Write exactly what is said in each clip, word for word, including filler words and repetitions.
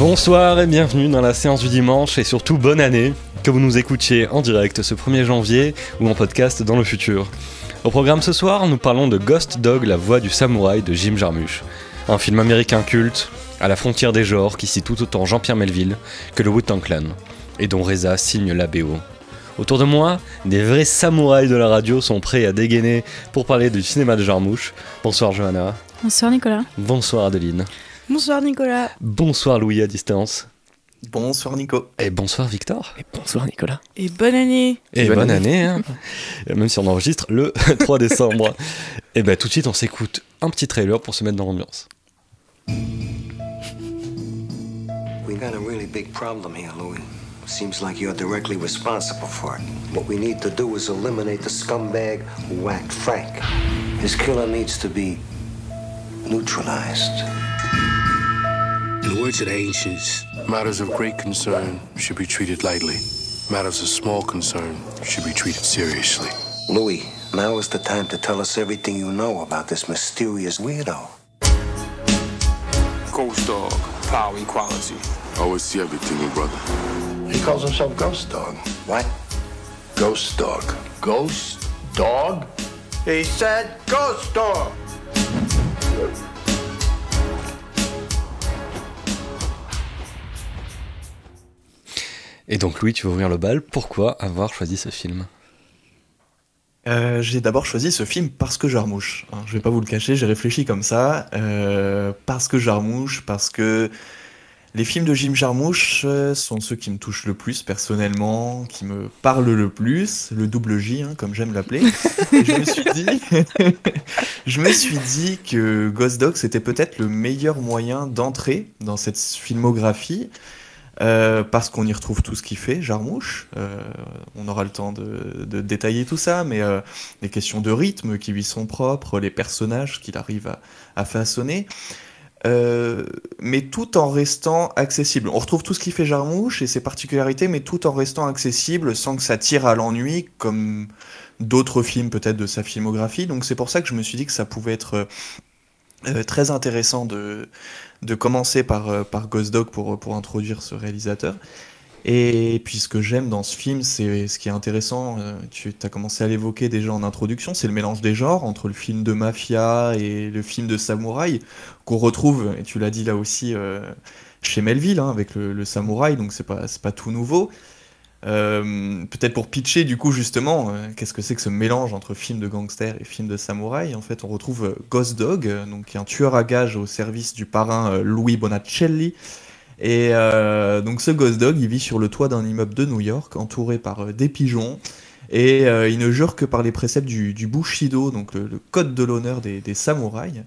Bonsoir et bienvenue dans la séance du dimanche et surtout bonne année, que vous nous écoutiez en direct ce premier janvier ou en podcast dans le futur. Au programme ce soir, nous parlons de Ghost Dog, la voix du samouraï de Jim Jarmusch, un film américain culte, à la frontière des genres qui cite tout autant Jean-Pierre Melville que le Wu-Tang Clan, et dont Reza signe la B O. Autour de moi, des vrais samouraïs de la radio sont prêts à dégainer pour parler du cinéma de Jarmusch. Bonsoir Johanna. Bonsoir Nicolas. Bonsoir Adeline. Bonsoir Nicolas. Bonsoir Louis à distance. Bonsoir Nico. Et bonsoir Victor. Et bonsoir Nicolas. Et bonne année. Et bonne, bonne année, année hein. Même si on enregistre le trois décembre. Et bien tout de suite on s'écoute un petit trailer pour se mettre dans l'ambiance. We got a really big problem here, Louis. Seems like you're directly responsible for it. What we need to do is eliminate the scumbag who whacked Frank. His killer needs to be neutralized. In the words of the ancients, matters of great concern should be treated lightly. Matters of small concern should be treated seriously. Louis, now is the time to tell us everything you know about this mysterious weirdo. Ghost Dog, power equality. I always see everything, my brother. He calls himself Ghost Dog. What? Ghost Dog. Ghost Dog? He said Ghost Dog! Et donc Louis, tu veux ouvrir le bal. Pourquoi avoir choisi ce film ? Euh, j'ai d'abord choisi ce film parce que Jarmusch. Hein, je vais pas vous le cacher, j'ai réfléchi comme ça. Euh, parce que Jarmusch, parce que les films de Jim Jarmusch sont ceux qui me touchent le plus personnellement, qui me parlent le plus, le double J, hein, comme j'aime l'appeler. Et je me suis dit, je me suis dit que Ghost Dog c'était peut-être le meilleur moyen d'entrer dans cette filmographie. Euh, parce qu'on y retrouve tout ce qu'il fait, Jarmusch. Euh, on aura le temps de, de détailler tout ça, mais euh, les questions de rythme qui lui sont propres, les personnages qu'il arrive à, à façonner, euh, mais tout en restant accessible. On retrouve tout ce qu'il fait Jarmusch et ses particularités, mais tout en restant accessible sans que ça tire à l'ennui, comme d'autres films peut-être de sa filmographie. Donc c'est pour ça que je me suis dit que ça pouvait être euh, très intéressant de... de commencer par, par Ghost Dog pour, pour introduire ce réalisateur. Et puis ce que j'aime dans ce film, c'est ce qui est intéressant, tu as commencé à l'évoquer déjà en introduction, c'est le mélange des genres entre le film de mafia et le film de samouraï, qu'on retrouve, et tu l'as dit là aussi, euh, chez Melville, hein, avec le, le samouraï, donc c'est pas, c'est pas tout nouveau. Euh, peut-être pour pitcher du coup justement euh, qu'est-ce que c'est que ce mélange entre film de gangster et film de samouraï. En fait on retrouve euh, Ghost Dog, euh, donc qui est un tueur à gages au service du parrain euh, Louis Bonacelli, et euh, donc ce Ghost Dog il vit sur le toit d'un immeuble de New York entouré par euh, des pigeons, et euh, il ne jure que par les préceptes du, du Bushido, donc le, le code de l'honneur des, des samouraïs.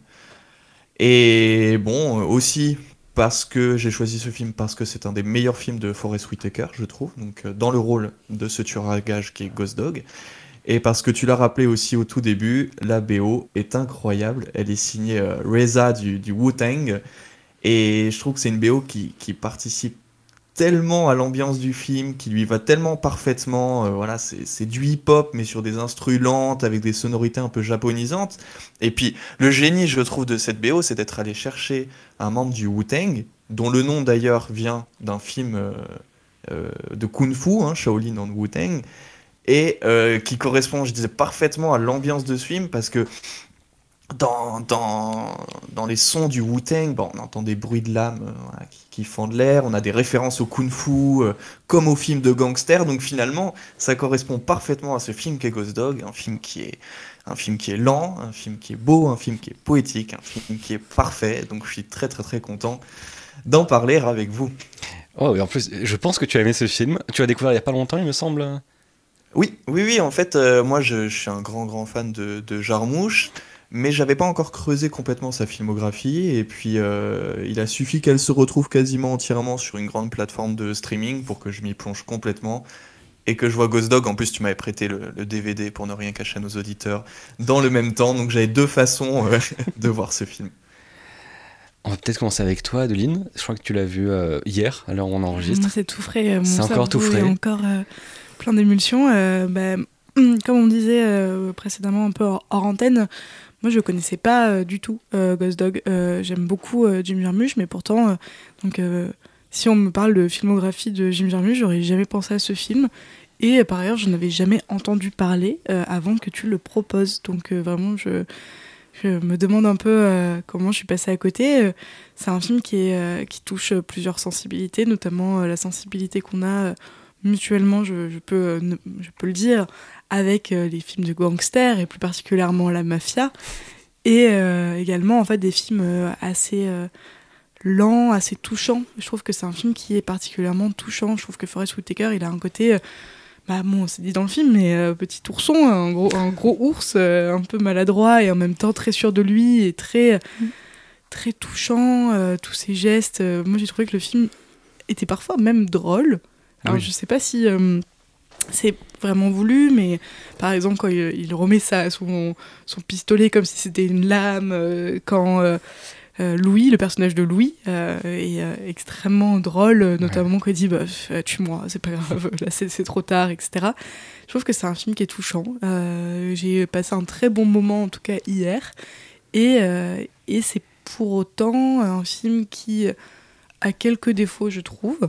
Et bon euh, aussi parce que j'ai choisi ce film parce que c'est un des meilleurs films de Forest Whitaker, je trouve, donc euh, dans le rôle de ce tueur à gages qui est Ghost Dog, et parce que tu l'as rappelé aussi au tout début, la B O est incroyable, elle est signée euh, Reza du, du Wu-Tang, et je trouve que c'est une B O qui, qui participe tellement à l'ambiance du film, qui lui va tellement parfaitement, euh, voilà, c'est, c'est du hip-hop, mais sur des instrus lentes, avec des sonorités un peu japonisantes. Et puis, le génie, je trouve, de cette B O, c'est d'être allé chercher un membre du Wu-Tang, dont le nom d'ailleurs vient d'un film euh, euh, de Kung-Fu, hein, Shaolin dans le Wu-Tang, et euh, qui correspond, je disais, parfaitement à l'ambiance de ce film, parce que Dans, dans, dans les sons du Wu-Tang, bon, on entend des bruits de lames euh, voilà, qui, qui fendent l'air, on a des références au kung-fu, euh, comme au film de gangster, donc finalement, ça correspond parfaitement à ce film qu'est Ghost Dog, un film qui est, un film qui est lent, un film qui est beau, un film qui est poétique, un film qui est parfait, donc je suis très très très content d'en parler avec vous. Oh, et en plus, je pense que tu as aimé ce film, tu l'as découvert il n'y a pas longtemps, il me semble. Oui, oui, oui, en fait, euh, moi je, je suis un grand grand fan de, de Jarmusch, mais j'avais pas encore creusé complètement sa filmographie, et puis euh, il a suffi qu'elle se retrouve quasiment entièrement sur une grande plateforme de streaming pour que je m'y plonge complètement, et que je vois Ghost Dog. En plus tu m'avais prêté le, le D V D pour ne rien cacher à nos auditeurs, dans le même temps, donc j'avais deux façons euh, de voir ce film. On va peut-être commencer avec toi Adeline, je crois que tu l'as vu euh, hier, à l'heure où on enregistre. C'est tout frais, mon c'est encore tout frais. Est encore euh, plein d'émulsions. Euh, bah, comme on disait euh, précédemment un peu hors, hors antenne, moi, je connaissais pas euh, du tout euh, Ghost Dog. Euh, j'aime beaucoup euh, Jim Jarmusch, mais pourtant, euh, donc, euh, si on me parle de filmographie de Jim Jarmusch, j'aurais jamais pensé à ce film. Et euh, par ailleurs, je n'avais jamais entendu parler euh, avant que tu le proposes. Donc euh, vraiment, je, je me demande un peu euh, comment je suis passée à côté. Euh, c'est un film qui, est, euh, qui touche plusieurs sensibilités, notamment euh, la sensibilité qu'on a euh, mutuellement, je, je, peux, euh, ne, je peux le dire, avec euh, les films de gangsters et plus particulièrement la mafia. Et euh, également en fait, des films euh, assez... Euh, lent, assez touchant. Je trouve que c'est un film qui est particulièrement touchant. Je trouve que Forest Whitaker, il a un côté, euh, bah bon, c'est dit dans le film, mais euh, petit ourson, un gros, un gros ours, euh, un peu maladroit et en même temps très sûr de lui et très, mm. très touchant. Euh, tous ses gestes. Euh, moi, j'ai trouvé que le film était parfois même drôle. Alors, oui. Je sais pas si euh, c'est vraiment voulu, mais par exemple, quand il, il remet ça, son, son pistolet comme si c'était une lame, euh, quand... Euh, Euh, Louis, le personnage de Louis, euh, est euh, extrêmement drôle, notamment ouais. quand il dit bah, « tue-moi, c'est pas grave, là c'est, c'est trop tard », et cetera. Je trouve que c'est un film qui est touchant. Euh, j'ai passé un très bon moment, en tout cas hier, et, euh, et c'est pour autant un film qui a quelques défauts, je trouve.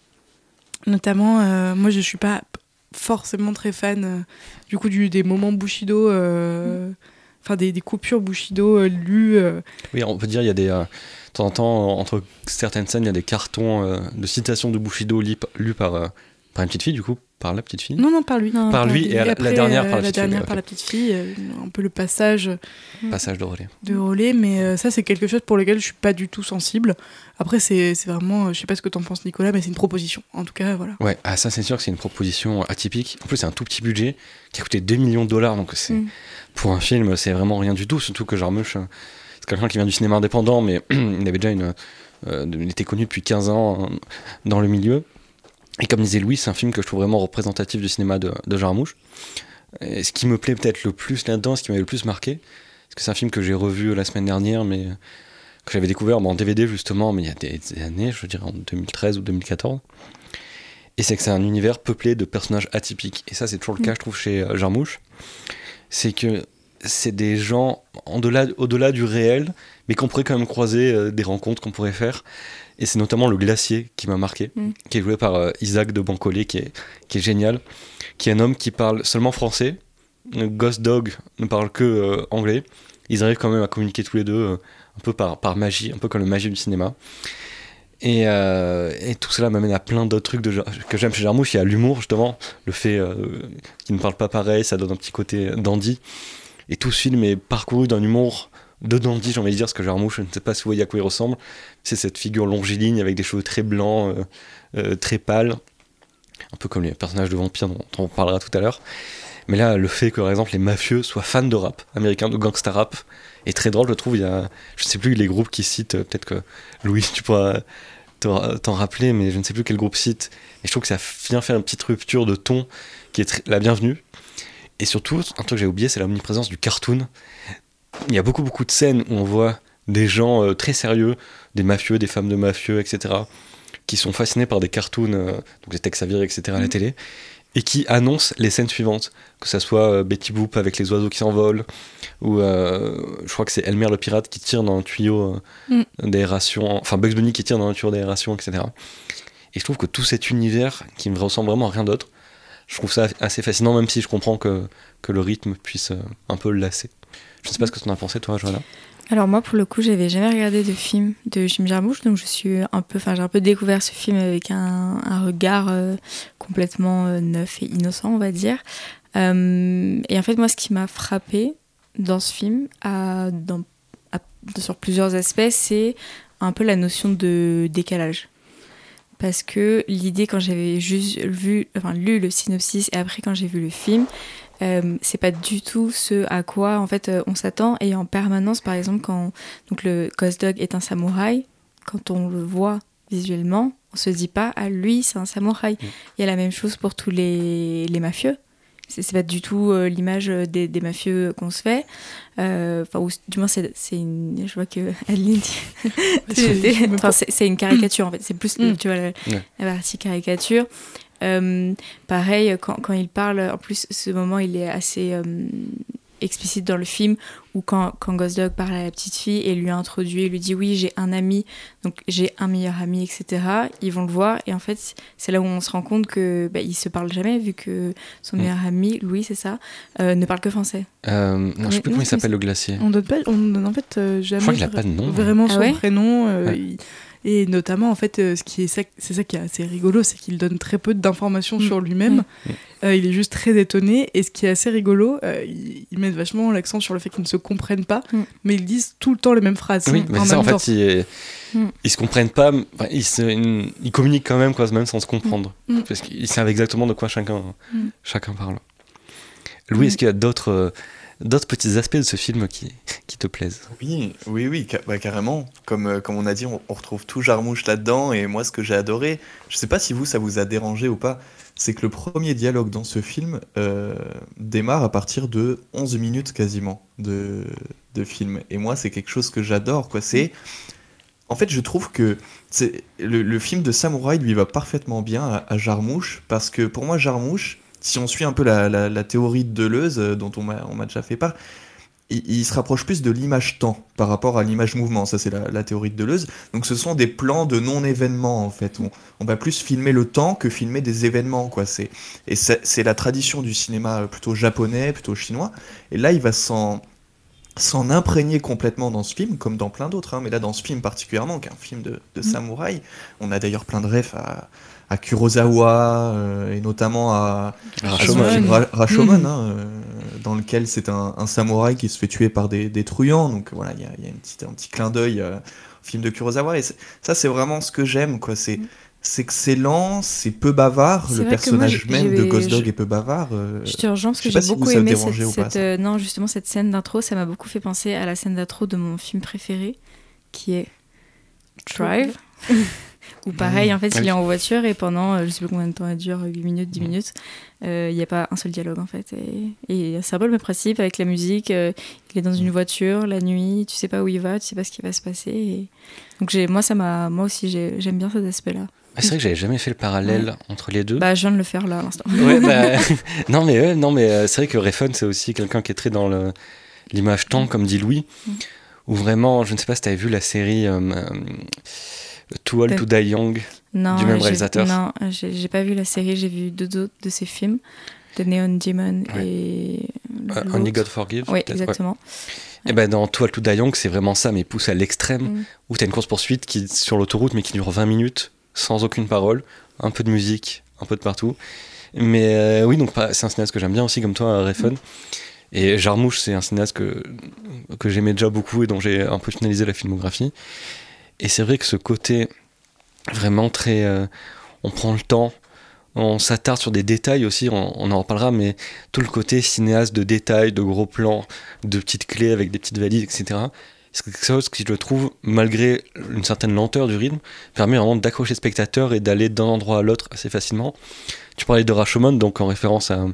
Notamment, euh, moi je suis pas forcément très fan euh, du coup du, des moments Bushido... Euh, mm. Enfin, des, des coupures Bushido euh, lues. Euh... Oui, on peut dire il y a des... Euh, de temps en temps, entre certaines scènes, il y a des cartons euh, de citations de Bushido lus lu par, euh, par une petite fille, du coup, par la petite fille. Non, non, par lui. Non, par lui, et, et après, la dernière par la, la petite dernière fille. par la petite fille. Euh, un peu le passage... Passage de relais. De relais, mais euh, ça, c'est quelque chose pour lequel je suis pas du tout sensible. Après, c'est, c'est vraiment... Je sais pas ce que t'en penses, Nicolas, mais c'est une proposition. En tout cas, voilà. Ouais, ah, ça, c'est sûr que c'est une proposition atypique. En plus, c'est un tout petit budget qui a coûté deux millions de dollars, donc c'est... Mm. Pour un film, c'est vraiment rien du tout, surtout que Jarmusch, c'est quelqu'un qui vient du cinéma indépendant, mais il avait déjà une, euh, il était connu depuis quinze ans dans le milieu. Et comme disait Louis, c'est un film que je trouve vraiment représentatif du cinéma de, de Jarmusch. Et ce qui me plaît peut-être le plus là-dedans, ce qui m'avait le plus marqué, parce que c'est un film que j'ai revu la semaine dernière, mais que j'avais découvert en D V D justement, mais il y a des, des années, je dirais en deux mille treize ou deux mille quatorze. Et c'est que c'est un univers peuplé de personnages atypiques. Et ça, c'est toujours le cas, je trouve, chez Jarmusch. C'est que c'est des gens au-delà, au-delà du réel, mais qu'on pourrait quand même croiser, euh, des rencontres qu'on pourrait faire. Et c'est notamment le glacier qui m'a marqué, mm. qui est joué par euh, Isaac de Bancolé, qui est, qui est génial, qui est un homme qui parle seulement français. Ghost Dog ne parle que euh, anglais. Ils arrivent quand même à communiquer tous les deux, euh, un peu par, par magie, un peu comme le magie du cinéma. Et, euh, et tout cela m'amène à plein d'autres trucs de, que j'aime chez Jarmusch. Il y a l'humour, justement, le fait euh, qu'il ne parle pas pareil, ça donne un petit côté dandy. Et tout ce film est parcouru d'un humour de dandy, j'ai envie de dire, parce que Jarmusch, je ne sais pas si vous voyez à quoi il ressemble. C'est cette figure longiligne avec des cheveux très blancs, euh, euh, très pâles, un peu comme les personnages de vampires dont on parlera tout à l'heure. Mais là, le fait que, par exemple, les mafieux soient fans de rap américain, de gangsta rap, est très drôle, je trouve. Il y a, je ne sais plus les groupes qui citent, peut-être que Louis, tu pourras t'en rappeler, mais je ne sais plus quel groupe cite. Et je trouve que ça vient faire une petite rupture de ton qui est très, la bienvenue. Et surtout, un truc que j'ai oublié, c'est l'omniprésence du cartoon. Il y a beaucoup, beaucoup de scènes où on voit des gens euh, très sérieux, des mafieux, des femmes de mafieux, et cetera, qui sont fascinés par des cartoons, euh, donc des Tex Avery, et cetera, à la télé, et qui annoncent les scènes suivantes, que ça soit euh, Betty Boop avec les oiseaux qui s'envolent, ou euh, je crois que c'est Elmer le pirate qui tire dans un tuyau euh, mm. d'aération, enfin Bugs Bunny qui tire dans un tuyau d'aération, et cetera. Et je trouve que tout cet univers, qui me ressemble vraiment à rien d'autre, je trouve ça assez fascinant, même si je comprends que, que le rythme puisse euh, un peu le lasser. Je ne sais pas ce que tu en as pensé, toi, Johanna. Alors moi, pour le coup, j'avais jamais regardé de film de Jim Jarmusch, donc je suis un peu, enfin, j'ai un peu découvert ce film avec un, un regard euh, complètement euh, neuf et innocent, on va dire. Euh, et en fait, moi, ce qui m'a frappé dans ce film, à, dans, à, sur plusieurs aspects, c'est un peu la notion de décalage. Parce que l'idée, quand j'avais juste vu, enfin, lu le synopsis et après quand j'ai vu le film, euh, c'est pas du tout ce à quoi en fait, euh, on s'attend. Et en permanence, par exemple, quand donc, le Ghost Dog est un samouraï, quand on le voit visuellement, on se dit pas « Ah, lui, c'est un samouraï mmh. ». Il y a la même chose pour tous les, les mafieux. C'est, c'est pas du tout euh, l'image des, des mafieux qu'on se fait. Euh, ou du moins, c'est, c'est une... Je vois que Adeline... c'est, enfin, c'est, c'est une caricature, en fait. C'est plus, mm. tu vois, la, ouais. la partie caricature. Euh, pareil, quand, quand il parle... En plus, ce moment, il est assez... Euh, explicite dans le film, où quand, quand Ghost Dog parle à la petite fille et lui introduit, il lui dit oui, j'ai un ami, donc j'ai un meilleur ami, et cetera. Ils vont le voir et en fait, c'est là où on se rend compte que bah, ils se parlent jamais, vu que son meilleur mmh. ami, Louis, c'est ça, euh, ne parle que français. Euh, non, je sais plus non, comment il s'appelle le glacier. On donne pas, on donne en fait euh, jamais. Je crois qu'il a pas de nom. Vraiment ah son ouais prénom. Euh, ouais. il... Et notamment, en fait, euh, ce qui est ça, c'est ça qui est assez rigolo, c'est qu'il donne très peu d'informations mmh. sur lui-même. Mmh. Euh, il est juste très étonné. Et ce qui est assez rigolo, euh, ils, ils mettent vachement l'accent sur le fait qu'ils ne se comprennent pas, mmh. mais ils disent tout le temps les mêmes phrases. Oui, mais en c'est ça, en temps. fait, ils, mmh. ils se comprennent pas, enfin, ils, se, ils, ils communiquent quand même, quoi, même sans se comprendre. Mmh. Parce qu'ils savent exactement de quoi chacun, mmh. chacun parle. Louis, mmh. est-ce qu'il y a d'autres... Euh, d'autres petits aspects de ce film qui, qui te plaisent? Oui, oui, oui, ca- bah, carrément. Comme, euh, comme on a dit, on, on retrouve tout Jarmouche là-dedans. Et moi, ce que j'ai adoré, je sais pas si vous, ça vous a dérangé ou pas, c'est que le premier dialogue dans ce film euh, démarre à partir de onze minutes quasiment de, de film. Et moi, c'est quelque chose que j'adore, quoi. C'est... En fait, je trouve que c'est, le, le film de samouraï lui va parfaitement bien à, à Jarmouche, parce que pour moi, Jarmouche, si on suit un peu la, la, la théorie de Deleuze, euh, dont on m'a, on m'a déjà fait part, il, il se rapproche plus de l'image-temps par rapport à l'image-mouvement. Ça, c'est la, la théorie de Deleuze. Donc, ce sont des plans de non-événements, en fait. On, on va plus filmer le temps que filmer des événements, quoi. C'est, et c'est, c'est la tradition du cinéma plutôt japonais, plutôt chinois. Et là, il va s'en... s'en imprégner complètement dans ce film, comme dans plein d'autres, hein, mais là dans ce film particulièrement, qui est un film de, de samouraï. On a d'ailleurs plein de refs à, à Kurosawa, euh, et notamment à Rashomon, Ra- Rashomon Mmh. hein, euh, dans lequel c'est un, un samouraï qui se fait tuer par des, des truands, donc voilà, il y a, y a une petite, un petit clin d'œil euh, au film de Kurosawa, et c'est, ça c'est vraiment ce que j'aime, quoi. C'est, c'est excellent, c'est peu bavard, C'est le vrai que moi, personnage j'ai- même de j'ai- Ghost Dog je- est peu bavard. euh, Je te rejoins parce je que sais j'ai pas si beaucoup vous, ça vous aimé dérangeait cette, ou pas, cette, ça. euh, non, justement cette scène d'intro, ça m'a beaucoup fait penser à la scène d'intro de mon film préféré, qui est Drive. Où pareil, en fait, Ah il oui. est en voiture et pendant, euh, je sais plus combien de temps elle dure, huit minutes, dix minutes, euh, il n'y a pas un seul dialogue en fait. Et, et c'est un peu le même principe avec la musique. euh, il est dans une voiture la nuit, tu sais pas où il va, tu sais pas ce qui va se passer. Et... Donc j'ai, moi, ça m'a, moi aussi, j'ai, j'aime bien cet aspect-là. Ah, c'est vrai que j'avais jamais fait le parallèle Ouais. entre les deux. Bah, je viens de le faire là à l'instant. Ouais, bah, non, mais, ouais, non, mais euh, c'est vrai que Refn, c'est aussi quelqu'un qui est très dans le, l'image temps, comme dit Louis, Mm. où vraiment, je ne sais pas si tu avais vu la série euh, euh, Too Old Peut- to Die Young, Non, du même j'ai- réalisateur. Non, j'ai, j'ai pas vu la série, j'ai vu deux autres de ses films, The Neon Demon Ouais. et. Euh, l'autre. Only God Forgive. Oui, peut-être, ouais. exactement. Et ben dans Too Old to Die Young, c'est vraiment ça, mais poussé à l'extrême, Mm. où tu as une course-poursuite qui, sur l'autoroute, mais qui dure vingt minutes, sans aucune parole, un peu de musique, un peu de partout. Mais euh, oui, donc c'est un cinéaste que j'aime bien aussi, comme toi, Refn. Mm. Et Jarmouche, c'est un cinéaste que, que j'aimais déjà beaucoup et dont j'ai un peu finalisé la filmographie. Et c'est vrai que ce côté vraiment très... Euh, on prend le temps, on s'attarde sur des détails aussi, on, on en reparlera, mais tout le côté cinéaste de détails, de gros plans, de petites clés avec des petites valises, et cetera. C'est quelque chose qui, je le trouve, malgré une certaine lenteur du rythme, permet vraiment d'accrocher le spectateur et d'aller d'un endroit à l'autre assez facilement. Tu parlais de Rashomon, donc en référence à,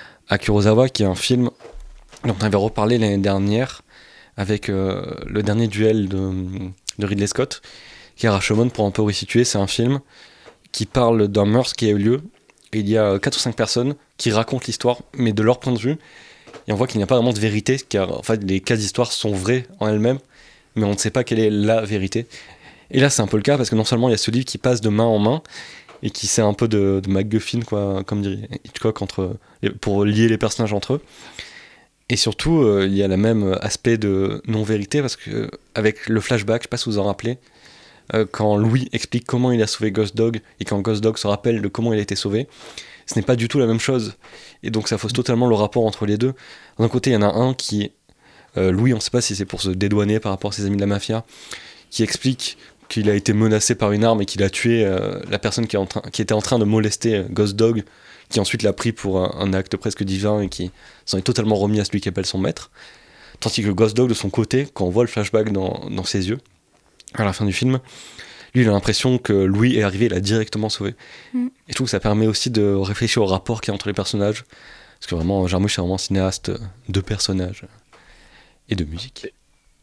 à Kurosawa, qui est un film dont on avait reparlé l'année dernière avec euh, le dernier duel de, de Ridley Scott, qui est Rashomon, pour un peu resituer. C'est un film qui parle d'un meurtre qui a eu lieu, et il y a quatre ou cinq personnes qui racontent l'histoire, mais de leur point de vue, et on voit qu'il n'y a pas vraiment de vérité, car en fait, les cas d'histoire sont vrais en elles-mêmes, mais on ne sait pas quelle est la vérité. Et là, c'est un peu le cas, parce que non seulement il y a ce livre qui passe de main en main, et qui sert un peu de, de MacGuffin, quoi, comme dirait Hitchcock, entre, pour lier les personnages entre eux. Et surtout, euh, il y a le même aspect de non-vérité, parce que avec le flashback, je sais pas si vous en rappelez, euh, quand Louis explique comment il a sauvé Ghost Dog, et quand Ghost Dog se rappelle de comment il a été sauvé, ce n'est pas du tout la même chose. Et donc ça fausse totalement le rapport entre les deux. D'un côté, il y en a un qui, euh, Louis, on ne sait pas si c'est pour se dédouaner par rapport à ses amis de la mafia, qui explique qu'il a été menacé par une arme et qu'il a tué euh, la personne qui, est en train, qui était en train de molester euh, Ghost Dog, qui ensuite l'a pris pour un, un acte presque divin et qui s'en est totalement remis à celui qui appelle son maître. Tandis que Ghost Dog, de son côté, quand on voit le flashback dans, dans ses yeux, à la fin du film, lui, il a l'impression que Louis est arrivé, il a directement sauvé. Mm. Et je trouve que ça permet aussi de réfléchir au rapport qu'il y a entre les personnages. Parce que vraiment, Jarmusch, c'est vraiment un cinéaste de personnages et de musique.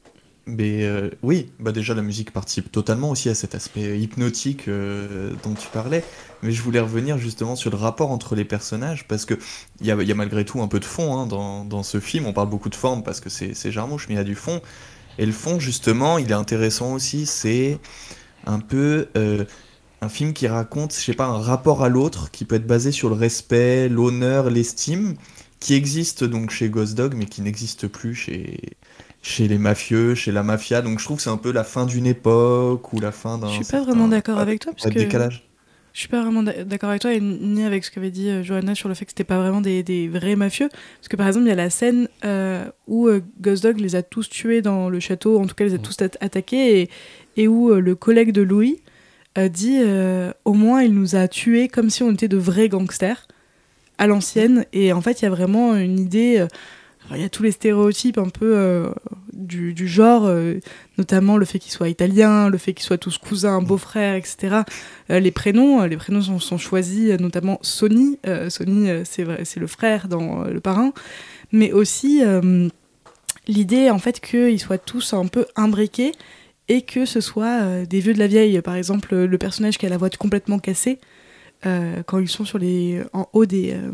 Mais euh, oui, bah déjà la musique participe totalement aussi à cet aspect hypnotique euh, dont tu parlais. Mais je voulais revenir justement sur le rapport entre les personnages parce que il y a, y a malgré tout un peu de fond hein, dans, dans ce film. On parle beaucoup de forme parce que c'est, c'est Jarmusch, mais il y a du fond. Et le fond justement, il est intéressant aussi. C'est un peu euh, un film qui raconte, je sais pas, un rapport à l'autre qui peut être basé sur le respect, l'honneur, l'estime, qui existe donc chez Ghost Dog, mais qui n'existe plus chez chez les mafieux, chez la mafia. Donc je trouve que c'est un peu la fin d'une époque ou la fin d'un Je suis pas certain vraiment d'accord pas- avec toi, parce pas de que décalage. je suis pas vraiment d'a- d'accord avec toi, et ni avec ce qu'avait dit euh, Johanna sur le fait que c'était pas vraiment des, des vrais mafieux. Parce que par exemple, il y a la scène euh, où euh, Ghost Dog les a tous tués dans le château, en tout cas les a tous at- attaqués, et, et où euh, le collègue de Louis euh, dit euh, au moins il nous a tués comme si on était de vrais gangsters à l'ancienne. Et en fait, il y a vraiment une idée. euh, alors, il y a tous les stéréotypes un peu euh, du, du genre, euh, notamment le fait qu'ils soient italiens, le fait qu'ils soient tous cousins, beaux-frères, et cetera. Euh, les prénoms, euh, les prénoms sont, sont choisis, euh, notamment Sonny. Euh, Sonny, euh, c'est, vrai- c'est le frère dans euh, Le Parrain. Mais aussi euh, l'idée, en fait, qu'ils soient tous un peu imbriqués et que ce soit euh, des vieux de la vieille. Par exemple, le personnage qui a la voix complètement cassée, euh, quand ils sont sur les, en haut des... euh,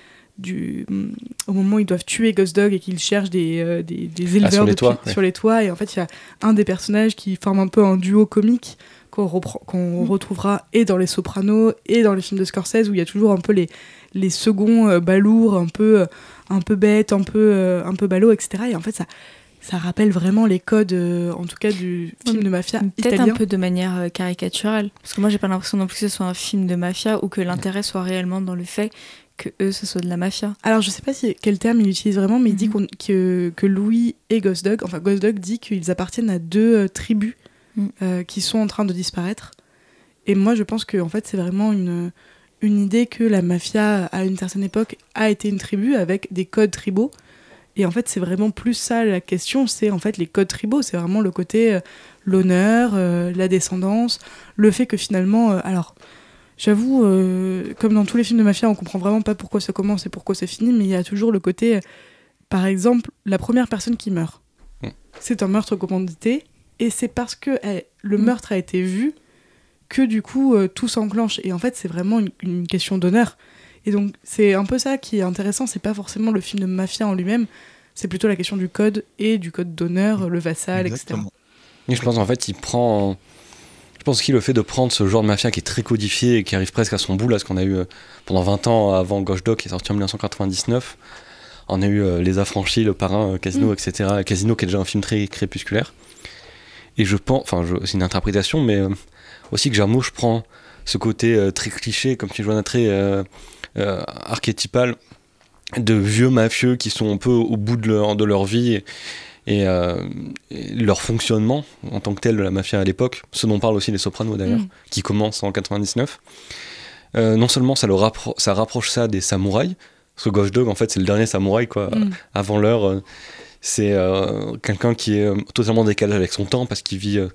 du, au moment où ils doivent tuer Ghost Dog et qu'ils cherchent des, euh, des, des éleveurs Ah, sur les de toits, pi- ouais. sur les toits. Et en fait, il y a un des personnages qui forme un peu un duo comique qu'on, reprend, qu'on Mm. retrouvera et dans Les Sopranos et dans les films de Scorsese, où il y a toujours un peu les, les seconds euh, balourds, un peu, euh, un peu bêtes, un peu, euh, un peu ballots, et cetera. Et en fait, ça, ça rappelle vraiment les codes, euh, en tout cas, du film de mafia Peut-être italien. un peu de manière euh, caricaturale. Parce que moi, j'ai pas l'impression non plus que ce soit un film de mafia ou que l'intérêt soit réellement dans le fait que eux, ce soit de la mafia. Alors, je sais pas si, quel terme il utilise vraiment, mais il dit Mhm. qu'on, que, que Louis et Ghost Dog, enfin, Ghost Dog dit qu'ils appartiennent à deux euh, tribus Mhm. euh, qui sont en train de disparaître. Et moi, je pense que en fait, c'est vraiment une, une idée que la mafia, à une certaine époque, a été une tribu avec des codes tribaux. Et en fait, c'est vraiment plus ça la question, c'est en fait les codes tribaux. C'est vraiment le côté euh, l'honneur, euh, la descendance, le fait que finalement... euh, alors, j'avoue, euh, comme dans tous les films de mafia, on comprend vraiment pas pourquoi ça commence et pourquoi ça finit, mais il y a toujours le côté... euh, par exemple, la première personne qui meurt. Mm. C'est un meurtre commandité, et c'est parce que eh, le Mm. meurtre a été vu que du coup euh, tout s'enclenche. Et en fait, c'est vraiment une, une question d'honneur. Et donc, c'est un peu ça qui est intéressant. C'est pas forcément le film de mafia en lui-même, c'est plutôt la question du code et du code d'honneur, le vassal, Exactement. Et je pense en fait, il prend. Je pense qu'il le fait de prendre ce genre de mafia qui est très codifié et qui arrive presque à son bout, là, ce qu'on a eu euh, pendant vingt ans avant Ghost Dog qui est sorti en dix-neuf cent quatre-vingt-dix-neuf. On a eu euh, Les Affranchis, Le Parrain, euh, Casino, Mm. et cetera. Casino qui est déjà un film très crépusculaire. Et je pense, enfin, je- c'est une interprétation, mais euh, aussi que Jarmusch prend ce côté euh, très cliché, comme tu vois, très euh, euh, archétypal, de vieux mafieux qui sont un peu au bout de leur, de leur vie et, et, euh, et leur fonctionnement en tant que tel de la mafia à l'époque, ce dont parlent aussi Les Sopranos d'ailleurs, Mm. qui commencent en quatre-vingt-dix-neuf. Euh, non seulement ça, le rappro- ça rapproche ça des samouraïs, parce que Ghost Dog en fait c'est le dernier samouraï quoi, Mm. avant l'heure. euh, c'est euh, quelqu'un qui est euh, totalement décalé avec son temps parce qu'il vit euh,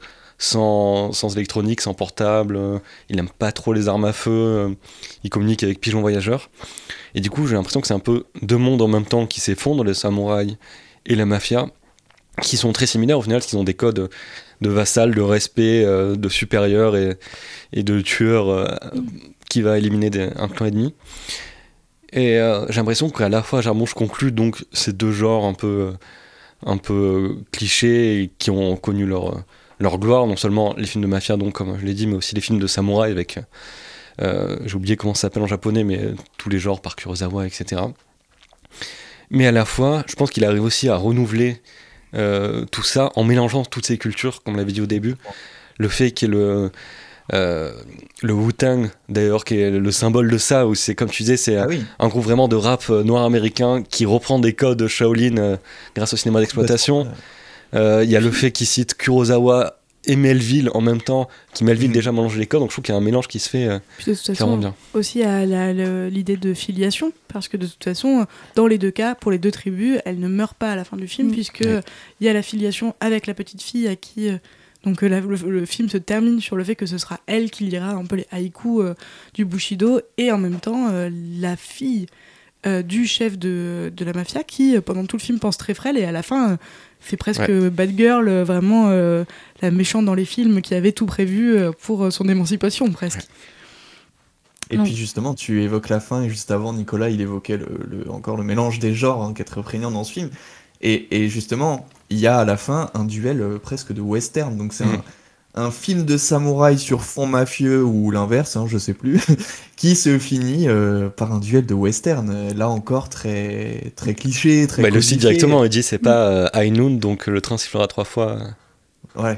sans, sans électronique, sans portable, euh, il aime pas trop les armes à feu, euh, il communique avec pigeons voyageurs. Et du coup j'ai l'impression que c'est un peu deux mondes en même temps qui s'effondrent, les samouraïs et la mafia, qui sont très similaires au final, parce qu'ils ont des codes de vassal, de respect, euh, de supérieur et, et de tueur euh, qui va éliminer des- un clan ennemi. Et euh, j'ai l'impression qu'à la fois Jarmusch conclut donc ces deux genres un peu, euh, un peu euh, clichés et qui ont connu leur, euh, leur gloire, non seulement les films de mafia, donc comme je l'ai dit, mais aussi les films de samouraï avec, euh, j'ai oublié comment ça s'appelle en japonais, mais euh, tous les genres par Kurosawa, et cetera. Mais à la fois, je pense qu'il arrive aussi à renouveler euh, tout ça en mélangeant toutes ces cultures, comme on l'avait dit au début. Le fait qu'il y ait le, euh, le Wu-Tang, d'ailleurs, qui est le symbole de ça, où c'est, comme tu disais, c'est Ah oui. un groupe vraiment de rap euh, noir américain qui reprend des codes Shaolin euh, grâce au cinéma d'exploitation. Euh, Il y a le fait qu'il cite Kurosawa et Melville en même temps, qui Melville Mm. déjà mélange les codes, donc je trouve qu'il y a un mélange qui se fait euh, Puis de toute qui est vraiment façon, bien. aussi à la- le- l'idée de filiation, parce que de toute façon, dans les deux cas, pour les deux tribus, elles ne meurent pas à la fin du film, Mm. puisque Ouais. il y a la filiation avec la petite fille à qui... euh, donc euh, la- le, le film se termine sur le fait que ce sera elle qui lira un peu les haïkus euh, du Bushido, et en même temps, euh, la fille euh, du chef de, de la mafia qui, pendant tout le film, pense très frêle et à la fin... Euh, fait presque Ouais. bad girl, euh, vraiment euh, la méchante dans les films qui avait tout prévu euh, pour euh, son émancipation presque. Et Non. puis justement, tu évoques la fin, et juste avant, Nicolas, il évoquait le, le- encore le mélange des genres hein, qui est très prégnant dans ce film. Et, et justement, il y a à la fin un duel euh, presque de western. Donc c'est Mhm. un, un film de samouraï sur fond mafieux ou l'inverse, hein, je sais plus, qui se finit euh, par un duel de western. Euh, Là encore, très, très cliché, très Bah, il le cite codifié. directement, il dit c'est pas euh, High Noon, donc le train sifflera trois fois. Ouais.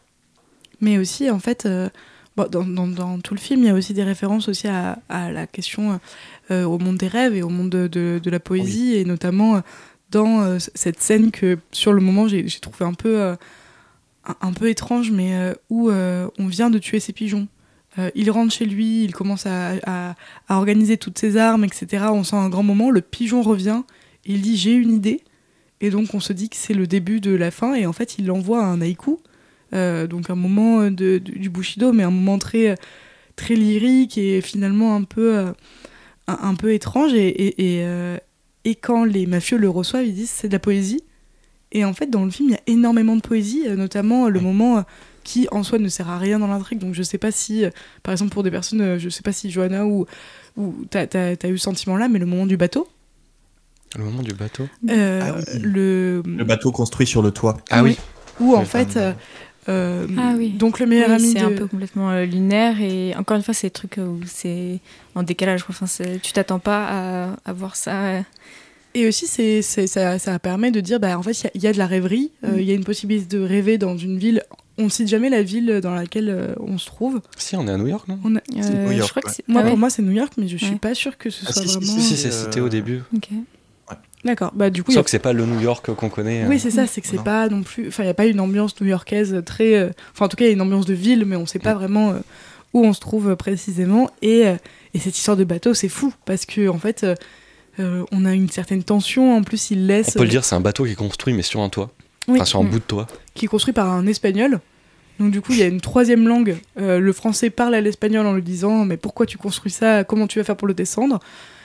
Mais aussi, en fait, euh, bon, dans, dans, dans tout le film, il y a aussi des références aussi à, à la question euh, au monde des rêves et au monde de, de, de la poésie, et notamment euh, dans euh, cette scène que, sur le moment, j'ai, j'ai trouvé un peu, euh, un, un peu étrange, mais euh, où euh, on vient de tuer ses pigeons. Euh, il rentre chez lui, il commence à, à, à organiser toutes ses armes, et cetera. On sent un grand moment, le pigeon revient, et il dit « j'ai une idée ». Et donc on se dit que c'est le début de la fin, et en fait il envoie un haïku, euh, donc un moment de, de- du Bushido, mais un moment très, très lyrique et finalement un peu, euh, un, un peu étrange. Et, et, et, euh, et quand les mafieux le reçoivent, ils disent c'est de la poésie. Et en fait, dans le film, il y a énormément de poésie, euh, notamment euh, le Oui. moment euh, qui, en soi, ne sert à rien dans l'intrigue. Donc je sais pas si, euh, par exemple, pour des personnes, euh, je sais pas si Johanna ou, ou t'as, t'as, t'as eu ce sentiment-là, mais le moment du bateau, Le moment du bateau. euh, Ah oui. le... Le bateau construit sur le toit. Ah oui. Où en Le fait, fameux- euh, euh, Ah oui. donc le meilleur Oui, ami c'est de... un peu complètement euh, lunaire et encore une fois c'est des trucs où c'est en décalage quoi. Enfin, c'est- tu t'attends pas à, à voir ça. Et aussi, c'est, c'est, ça, ça permet de dire, bah, en fait, il y a- il y, a de la rêverie, euh, il Mm. y a une possibilité de rêver dans une ville. On ne cite jamais la ville dans laquelle euh, on se trouve. Si, on est à New York, non On a- Euh, New York, je crois que ouais. c'est... Moi, ah pour ouais moi, c'est New York, mais je suis Ouais. pas sûre que ce Ah, soit si, si, vraiment... Si, si, euh, c'est cité au début. Ok. D'accord, bah du coup... il y a- Sauf que c'est pas le New York qu'on connaît. Oui, euh. c'est ça, c'est que c'est Non. pas non plus... Enfin, il n'y a pas une ambiance new-yorkaise très... euh, Enfin, en tout cas, il y a une ambiance de ville, mais on sait pas vraiment euh, où on se trouve euh, précisément. Et, euh, et cette histoire de bateau, c'est fou, parce que en fait, euh, euh, on a une certaine tension. En plus, il laisse... On peut le dire, c'est un bateau qui est construit, mais sur un toit. Oui. Enfin, sur un Mm. bout de toit. qui est construit par un espagnol. Donc du coup, il y a une troisième langue. Euh, le français parle à l'espagnol en lui disant « Mais pourquoi tu construis ça ? Comment tu vas faire pour le descendre ?»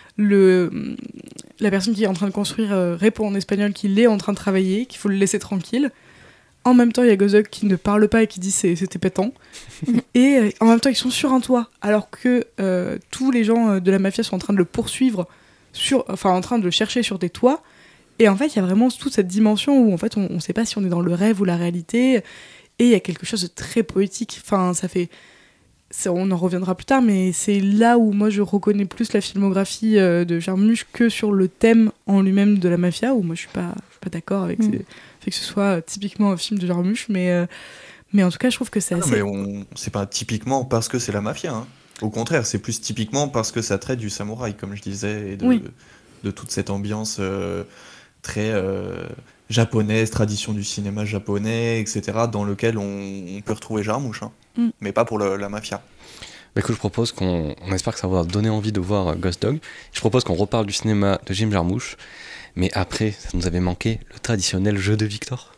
Le, la personne qui est en train de construire euh, répond en espagnol qu'il est en train de travailler, qu'il faut le laisser tranquille. En même temps, il y a Gozok qui ne parle pas et qui dit c'est, c'était pétant. Et euh, en même temps, ils sont sur un toit, alors que euh, tous les gens euh, de la mafia sont en train de le poursuivre, sur, enfin en train de le chercher sur des toits. Et en fait, il y a vraiment toute cette dimension où en fait, on ne sait pas si on est dans le rêve ou la réalité. Et il y a quelque chose de très poétique. Enfin, ça fait... ça, on en reviendra plus tard, mais c'est là où moi je reconnais plus la filmographie euh, de Jarmusch que sur le thème en lui-même de la mafia, où moi je suis pas, je suis pas d'accord avec Mm. ces- fait que ce soit euh, typiquement un film de Jarmusch, mais, euh, mais en tout cas je trouve que c'est Ah non, assez... mais on... c'est pas typiquement parce que c'est la mafia. Hein. Au contraire, c'est plus typiquement parce que ça traite du samouraï, comme je disais, et de, Oui. de toute cette ambiance euh, très euh, japonaise, tradition du cinéma japonais, et cetera, dans lequel on, on peut retrouver Jarmusch, hein. Mm. Mais pas pour le- la mafia. Bah, écoute, je propose qu'on. On espère que ça va donner envie de voir euh, Ghost Dog. Je propose qu'on reparle du cinéma de Jim Jarmusch. Mais après, ça nous avait manqué le traditionnel jeu de Victor.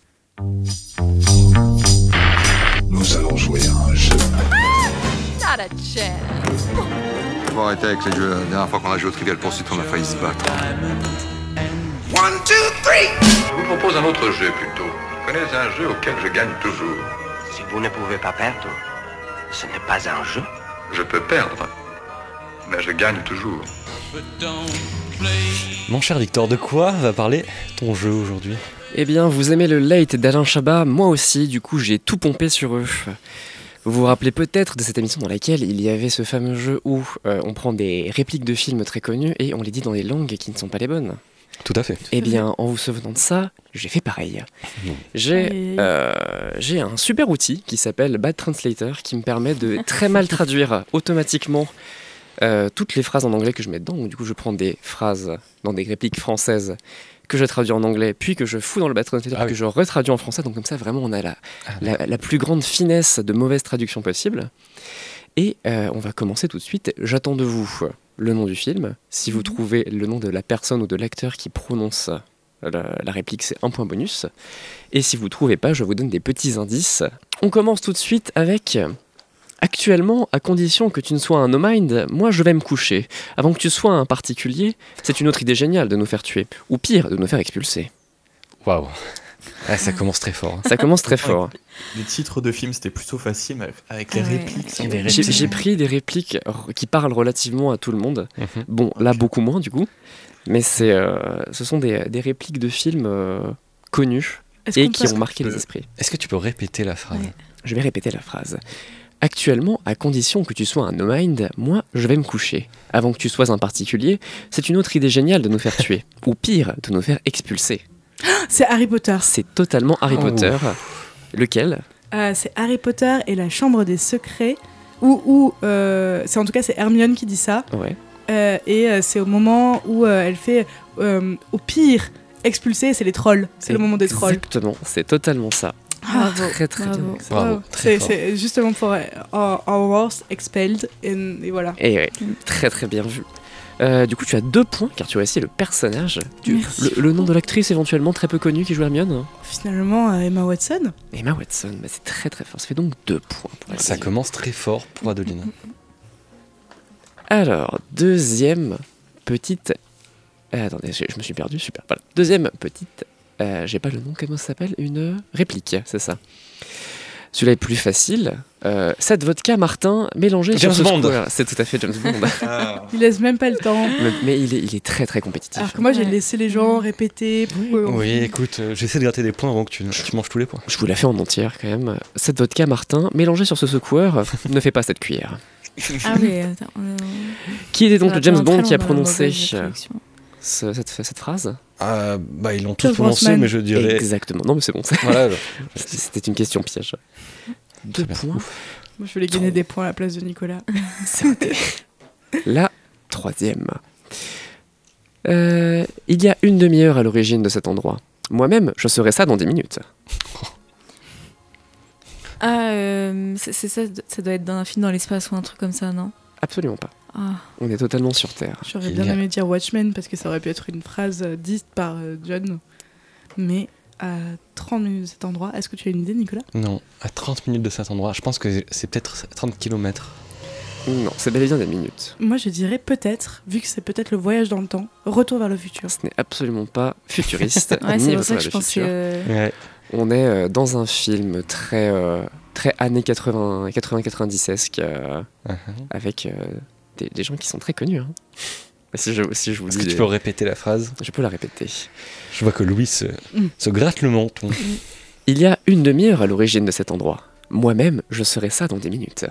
Nous allons jouer à un jeu. Not a chance. Faut arrêter avec les jeux. La dernière fois qu'on a joué au Trivial Pursuit, on a failli se battre. One, two, three. Je vous propose un autre jeu plutôt. Vous connaissez un jeu auquel je gagne toujours. Si vous ne pouvez pas perdre, ce n'est pas un jeu. Je peux perdre, mais je gagne toujours. Mon cher Victor, de quoi va parler ton jeu aujourd'hui ? Eh bien, vous aimez le Late d'Alain Chabat, moi aussi, du coup j'ai tout pompé sur eux. Vous vous rappelez peut-être de cette émission dans laquelle il y avait ce fameux jeu où euh, on prend des répliques de films très connus et on les dit dans des langues qui ne sont pas les bonnes. Tout à fait. Eh bien, en vous souvenant de ça, j'ai fait pareil. J'ai, euh, j'ai un super outil qui s'appelle Bad Translator qui me permet de très mal traduire automatiquement euh, toutes les phrases en anglais que je mets dedans. Donc, du coup, je prends des phrases dans des répliques françaises que je traduis en anglais, puis que je fous dans le Bad Translator, Ah oui. que je retraduis en français. Donc comme ça, vraiment, on a la, Ah, la, la plus grande finesse de mauvaise traduction possible. Et euh, on va commencer tout de suite. J'attends de vous le nom du film. Si vous trouvez le nom de la personne ou de l'acteur qui prononce la, la réplique, c'est un point bonus. Et si vous ne trouvez pas, je vous donne des petits indices. On commence tout de suite avec Actuellement, à condition que tu ne sois un no-mind, moi je vais me coucher. Avant que tu sois un particulier, c'est une autre idée géniale de nous faire tuer. Ou pire, de nous faire expulser. Waouh. Ah, ça commence très fort. Ça commence très fort. Les titres de films, c'était plutôt facile mais avec les Ah ouais. répliques. Les c'était- J'ai, j'ai pris des répliques qui parlent relativement à tout le monde. Mhm. Bon, là, beaucoup moins du coup. Mais c'est, euh, ce sont des, des répliques de films euh, connus Est-ce et qu'on qui peut- ont marqué les Euh, esprits. Est-ce que tu peux répéter la phrase? Ouais. Je vais répéter la phrase. Actuellement, à condition que tu sois un no-mind, moi, je vais me coucher. Avant que tu sois un particulier, c'est une autre idée géniale de nous faire tuer. Ou pire, de nous faire expulser. C'est Harry Potter. C'est totalement Harry Oh. Potter. Lequel? Euh, c'est Harry Potter et la Chambre des Secrets. Ou, ou euh, c'est en tout cas c'est Hermione qui dit ça. Ouais. Euh, et euh, c'est au moment où euh, elle fait euh, au pire expulser, c'est les trolls. C'est le moment des trolls. Exactement, c'est totalement ça. Ah, Très très bien. Bravo. Bravo, Wow. très C'est fort. c'est justement pour euh, our, our worst expelled et, et voilà. Et ouais, très très bien vu. Euh, du coup, tu as deux points car tu as essayé le personnage. Tu- Merci le, le nom de l'actrice éventuellement très peu connue qui joue Hermione. Finalement euh, Emma Watson. Emma Watson, bah, c'est très très fort. Ça fait donc deux points pour Ça Adeline. commence très fort pour Adeline. Alors, deuxième petite. Euh, attendez, je, je me suis perdu, super. Voilà. Deuxième petite. Euh, J'ai pas le nom, comment ça s'appelle? Une réplique, c'est ça. Celui-là est plus facile. Euh, cette vodka Martin mélangée James sur ce Bond. square. C'est tout à fait James Bond. Ah. Il laisse même pas le temps. mais mais il, est, il est très très compétitif. Alors que moi j'ai Ouais. laissé les gens répéter. pour que- Oui, écoute, euh, j'essaie de gratter des points avant que tu, tu manges tous les points. Je vous la fais en entière quand même. Cette vodka Martin mélangée sur ce secoueur ne fait pas cette cuillère. Ah oui, attends. euh, Qui était donc ça le va James très Bond loin qui a dans la prononcé mauvaise euh, traduction. ce- cette, cette phrase? Euh, bah, ils l'ont tous Pierce prononcé, Brosnan. mais je dirais. Exactement. Non mais c'est bon. c'est- Voilà, genre. C'était une question piège. Deux bien. points. Moi je voulais gagner des points à la place de Nicolas. La troisième. Euh, il y a une demi-heure à l'origine de cet endroit. Moi-même, je serai ça dans dix minutes. Ah, euh, c'est c'est ça, ça doit être dans un film dans l'espace ou un truc comme ça, non? Absolument pas. Ah, On est totalement sur Terre. J'aurais Il bien y a- aimé dire Watchmen parce que ça aurait pu être une phrase euh, dite par euh, John. Mais à trente minutes de cet endroit, est-ce que tu as une idée, Nicolas? Non, à trente minutes de cet endroit, je pense que c'est peut-être trente kilomètres. Non, c'est bel et bien des minutes. Moi je dirais peut-être, vu que c'est peut-être le voyage dans le temps, retour vers le futur. Ce n'est absolument pas futuriste. ouais, ni c'est pour Retour ça vers que je le pensais. futur. euh, Ouais. On est euh, dans un film très, euh, très années quatre-vingts quatre-vingt-dix-esque, euh, Uh-huh. avec euh, des, des gens qui sont très connus. hein. Et Si je, si je vous Est-ce dis que tu des- peux répéter la phrase? Je peux la répéter. Je vois que Louis se, Mm. se gratte le menton. Il y a une demi-heure à l'origine de cet endroit. Moi-même, je serai ça dans des minutes.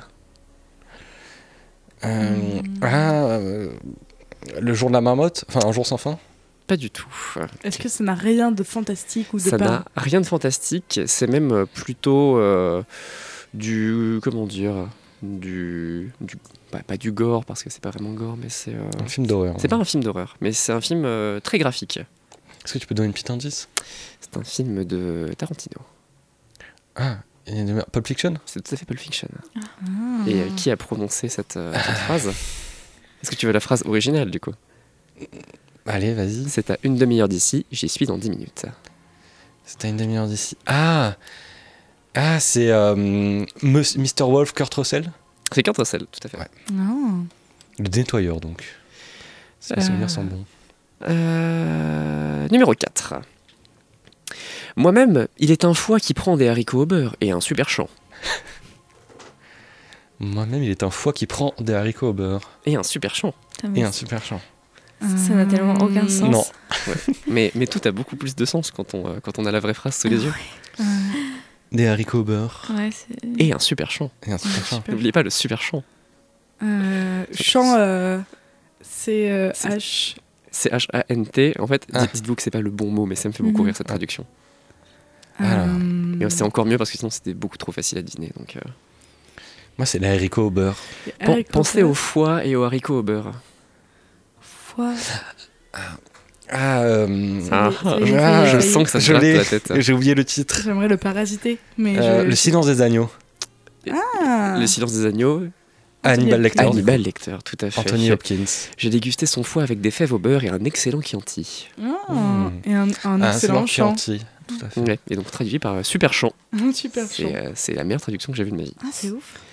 Euh, Mm. Ah, euh, le jour de la marmotte? Enfin, un jour sans fin? Pas du tout. Est-ce que ça n'a rien de fantastique ou de Ça pas n'a rien de fantastique. C'est même euh, plutôt euh, du... Comment dire du, du bah, pas du gore, parce que c'est pas vraiment gore, mais c'est... euh, Un film d'horreur. c'est pas un film d'horreur, mais c'est un film euh, très graphique. Est-ce que tu peux donner une petite indice? C'est un film de Tarantino. Ah, il y a une- Pulp Fiction? C'est tout à fait Pulp Fiction. Ah. Et euh, qui a prononcé cette, euh, cette phrase? Est-ce que tu veux la phrase originale, du coup? Allez, vas-y. C'est à une demi-heure d'ici, j'y suis dans dix minutes. C'est à une demi-heure d'ici. Ah Ah, c'est euh, Mus- mister Wolf, Kurt Russell? C'est Kurt Russell, tout à fait. Ouais. Non. Le nettoyeur, donc. Si les Euh, souvenirs sont bons. Euh, numéro quatre. Moi-même, il est un foie qui prend des haricots au beurre et un super champ. Moi-même, il est un foie qui prend des haricots au beurre. Et un super champ. putain, mais Et un super champ. ça ça n'a tellement aucun sens. Non. Mais, mais tout a beaucoup plus de sens quand on, euh, quand on a la vraie phrase sous les yeux. Euh, Des haricots au beurre. Ouais, c'est. Et un super champ. Et un super champ. super. N'oubliez pas le super champ. euh, chant, euh, c'est euh, C'est- H. C'est H A N T. En fait, Ah. dites- dites-vous que c'est pas le bon mot, mais ça me fait beaucoup Mhm. rire cette traduction. Alors. euh, Et c'est encore mieux parce que sinon c'était beaucoup trop facile à deviner. Donc, euh, Moi, c'est les haricots au beurre. pen- haricots pensez beurre, au foie et aux haricots au beurre. foie. Ah, euh, Ah, ça y est, je, ça y est, je ça y est. sens que ça se je gratte l'ai. la tête. J'ai oublié le titre. J'aimerais le parasiter, mais Euh, je... Le silence des agneaux. Ah. Le silence des agneaux. Hannibal Lecter. Hannibal Lecter, tout à fait. Anthony Hopkins. J'ai dégusté son foie avec des fèves au beurre et un excellent Chianti. Ah, Mm. Et un, un Ah, excellent c'est chant. Chianti. Tout à fait. Ouais, et donc traduit par euh, Super Champ. Un super chant. C'est euh, c'est la meilleure traduction que j'ai vue de ma vie. Ah, c'est ouf.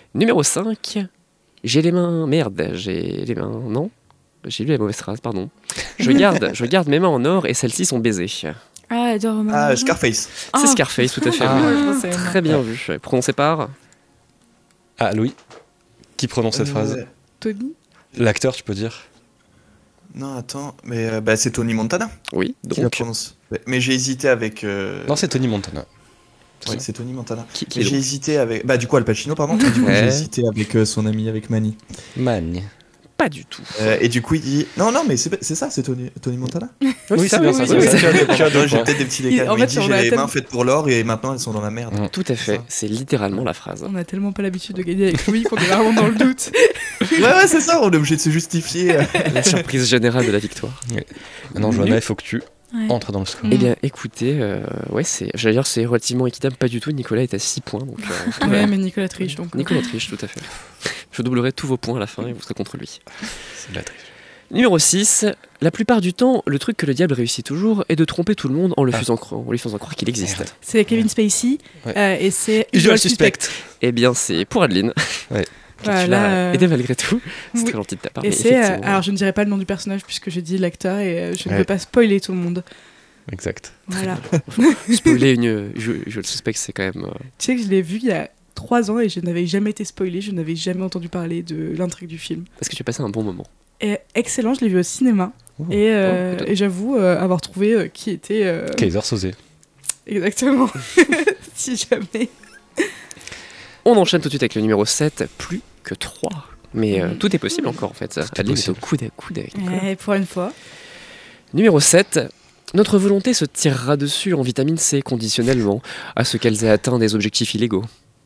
Numéro cinq. J'ai les mains... Merde, j'ai les mains... Non, j'ai lu la mauvaise phrase, pardon. Je garde, je garde mes mains en or et celles-ci sont baisées. Ah, adore. Ah, Scarface. C'est Ah. Scarface, tout à fait. Ah. oui. Très bien vu. Prononcé par... Ah, Louis. Qui prononce cette Euh, phrase? Tony. L'acteur, tu peux dire? Non, attends, mais euh, bah, c'est Tony Montana Oui, qui la donc... prononce. Ouais, Mais j'ai hésité avec. euh, Non, c'est Tony Montana. Ouais, c'est Tony Montana. Qui, qui Mais est j'ai donc hésité avec. Bah, du coup, Al Pacino, pardon. Et du coup, Ouais. j'ai hésité avec euh, son ami, avec Manny. Magne. Pas du tout. Euh, et du coup, il dit. Non, non, mais c'est c'est ça, c'est Tony, Tony Montana. Oui, c'est bien ça. oui, c'est oui, bien oui. ça. J'ai Tu as deux points. peut-être des petits Il- décalages. en mais fait, il dit on j'ai a les tellement- mains faites pour l'or et maintenant elles sont dans la merde. Mm. Tout à fait, Ça. c'est littéralement la phrase. On a tellement pas l'habitude de gagner avec Louis qu'on est vraiment dans le doute. Ouais, ouais, c'est ça, on est obligé de se justifier. La surprise générale de la victoire. Maintenant, Johanna, il faut que tu Ouais. entres dans le score. Mm. Eh bien, écoutez, euh, ouais, c'est, j'allais dire, c'est relativement équitable, pas du tout. Nicolas est à six points, donc euh, Ouais, mais Nicolas triche donc. Nicolas triche, tout à fait. Je doublerai tous vos points à la fin et vous serez contre lui. C'est de la triche. Numéro six. La plupart du temps, le truc que le diable réussit toujours est de tromper tout le monde en, le Ah. faisant, cro- en lui faisant croire qu'il existe. Merde. C'est Kevin Spacey Ouais. euh, et c'est Usual Suspect. Eh bien, c'est pour Adeline. Ouais. Que tu Voilà, l'as euh, aidé malgré tout. C'est oui. très gentil de ta part. Et mais c'est. euh, effectivement, alors, je ne dirai pas le nom du personnage puisque j'ai dit l'acteur et euh, je ne Ouais. veux pas spoiler tout le monde. Exact. Voilà. spoiler une je, je le suspecte, c'est quand même. euh, Tu sais que je l'ai vu il y a trois ans et je n'avais jamais été spoilée, je n'avais jamais entendu parler de l'intrigue du film. Est-ce que tu as passé un bon moment? Et excellent, je l'ai vu au cinéma Ouh. et, euh, Oh, putain. et j'avoue euh, avoir trouvé euh, qui était. euh, Kaiser Soze. Exactement. Si jamais. On enchaîne tout de suite avec le numéro sept, plus que trois. Mais euh, Mhm. tout est possible encore en fait. Adeline est au possible. coude à coude avec Nicolas. Ouais, pour une fois. Numéro sept. Notre volonté se tirera dessus en vitamine C conditionnellement à ce qu'elles aient atteint des objectifs illégaux.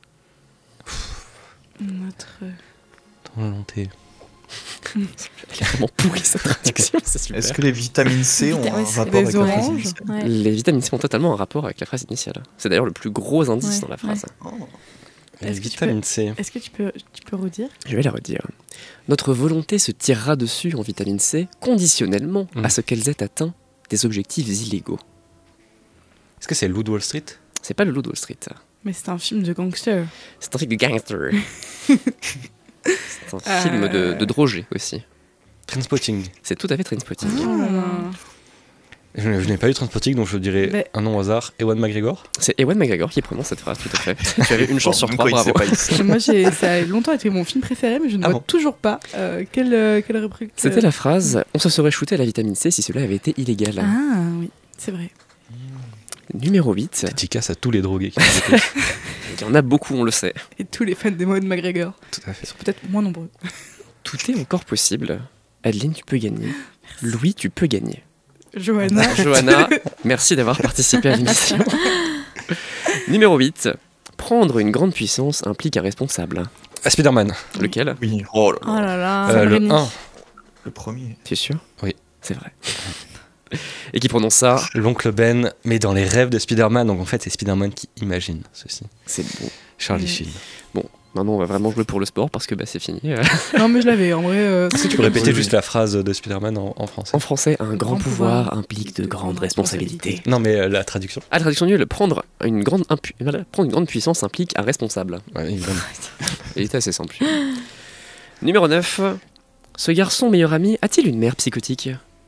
Notre. Ton volonté. Elle est vraiment pourrie cette traduction, c'est super. Est-ce que les vitamines C ont Vita- un ouais, c'est rapport des avec la phrase oranges. initiale Ouais. Les vitamines C ont totalement un rapport avec la phrase initiale. C'est d'ailleurs le plus gros indice Ouais, dans la phrase. Oh. Les Est-ce que tu vitamines C. Est-ce que tu peux, tu peux redire? Je vais la redire. Notre volonté se tirera dessus en vitamine C conditionnellement Mhm. à ce qu'elles aient atteint des objectifs illégaux. Est-ce que c'est Loup de Wall Street? C'est pas le loup de Wall Street. Mais c'est un film de gangster. C'est un truc de gangster. C'est un Euh. film de, de drogué aussi. Trainspotting. C'est tout à fait Trainspotting. Oh là là. Je, je n'ai pas eu Trainspotting, donc je dirais Mais- un nom au hasard. Ewan McGregor. C'est Ewan McGregor qui prononce cette phrase, tout à fait. Tu avais une chance sur Même trois, quand il sait bravo. pas, il sait. Moi, j'ai, ça a longtemps été mon film préféré, mais je ne Ah vois bon toujours pas euh, quelle, euh, quelle rubrique. euh, C'était la phrase « On se serait shooté à la vitamine C si cela avait été illégal Ah oui, c'est vrai. Numéro huit. Dédicace à tous les drogués qui nous écoutent. Il y en a beaucoup, on le sait. Et tous les fans d'Ewan McGregor. Tout à fait. Ils sont peut-être moins nombreux. Tout est encore possible. Adeline, tu peux gagner. Louis, tu peux gagner. Johanna. Johanna, merci d'avoir participé à l'émission. Numéro huit. Prendre une grande puissance implique un responsable. Ah, Spider-Man. Lequel? Oui, oh là Oh là, là là. Euh, Sam le Raimi. un. le premier. Tu es sûr? Oui. C'est vrai. Et qui prononce ça? L'oncle Ben, mais dans les rêves de Spider-Man. Donc en fait, c'est Spider-Man qui imagine ceci. C'est bon. Charlie Oui. Sheen. Maintenant, on va vraiment jouer pour le sport parce que bah, c'est fini. Non, mais je l'avais, en vrai. euh, Est-ce que tu peux répéter juste la phrase de Spider-Man en, en français? En français, un grand, grand pouvoir, pouvoir implique de grandes responsabilités. Non, mais euh, la traduction. Ah, traduction nulle, prendre une grande, impu- voilà, prendre une grande puissance implique un responsable. Ouais, évidemment. Il était assez simple. Numéro neuf. Ce garçon meilleur ami a-t-il une mère psychotique?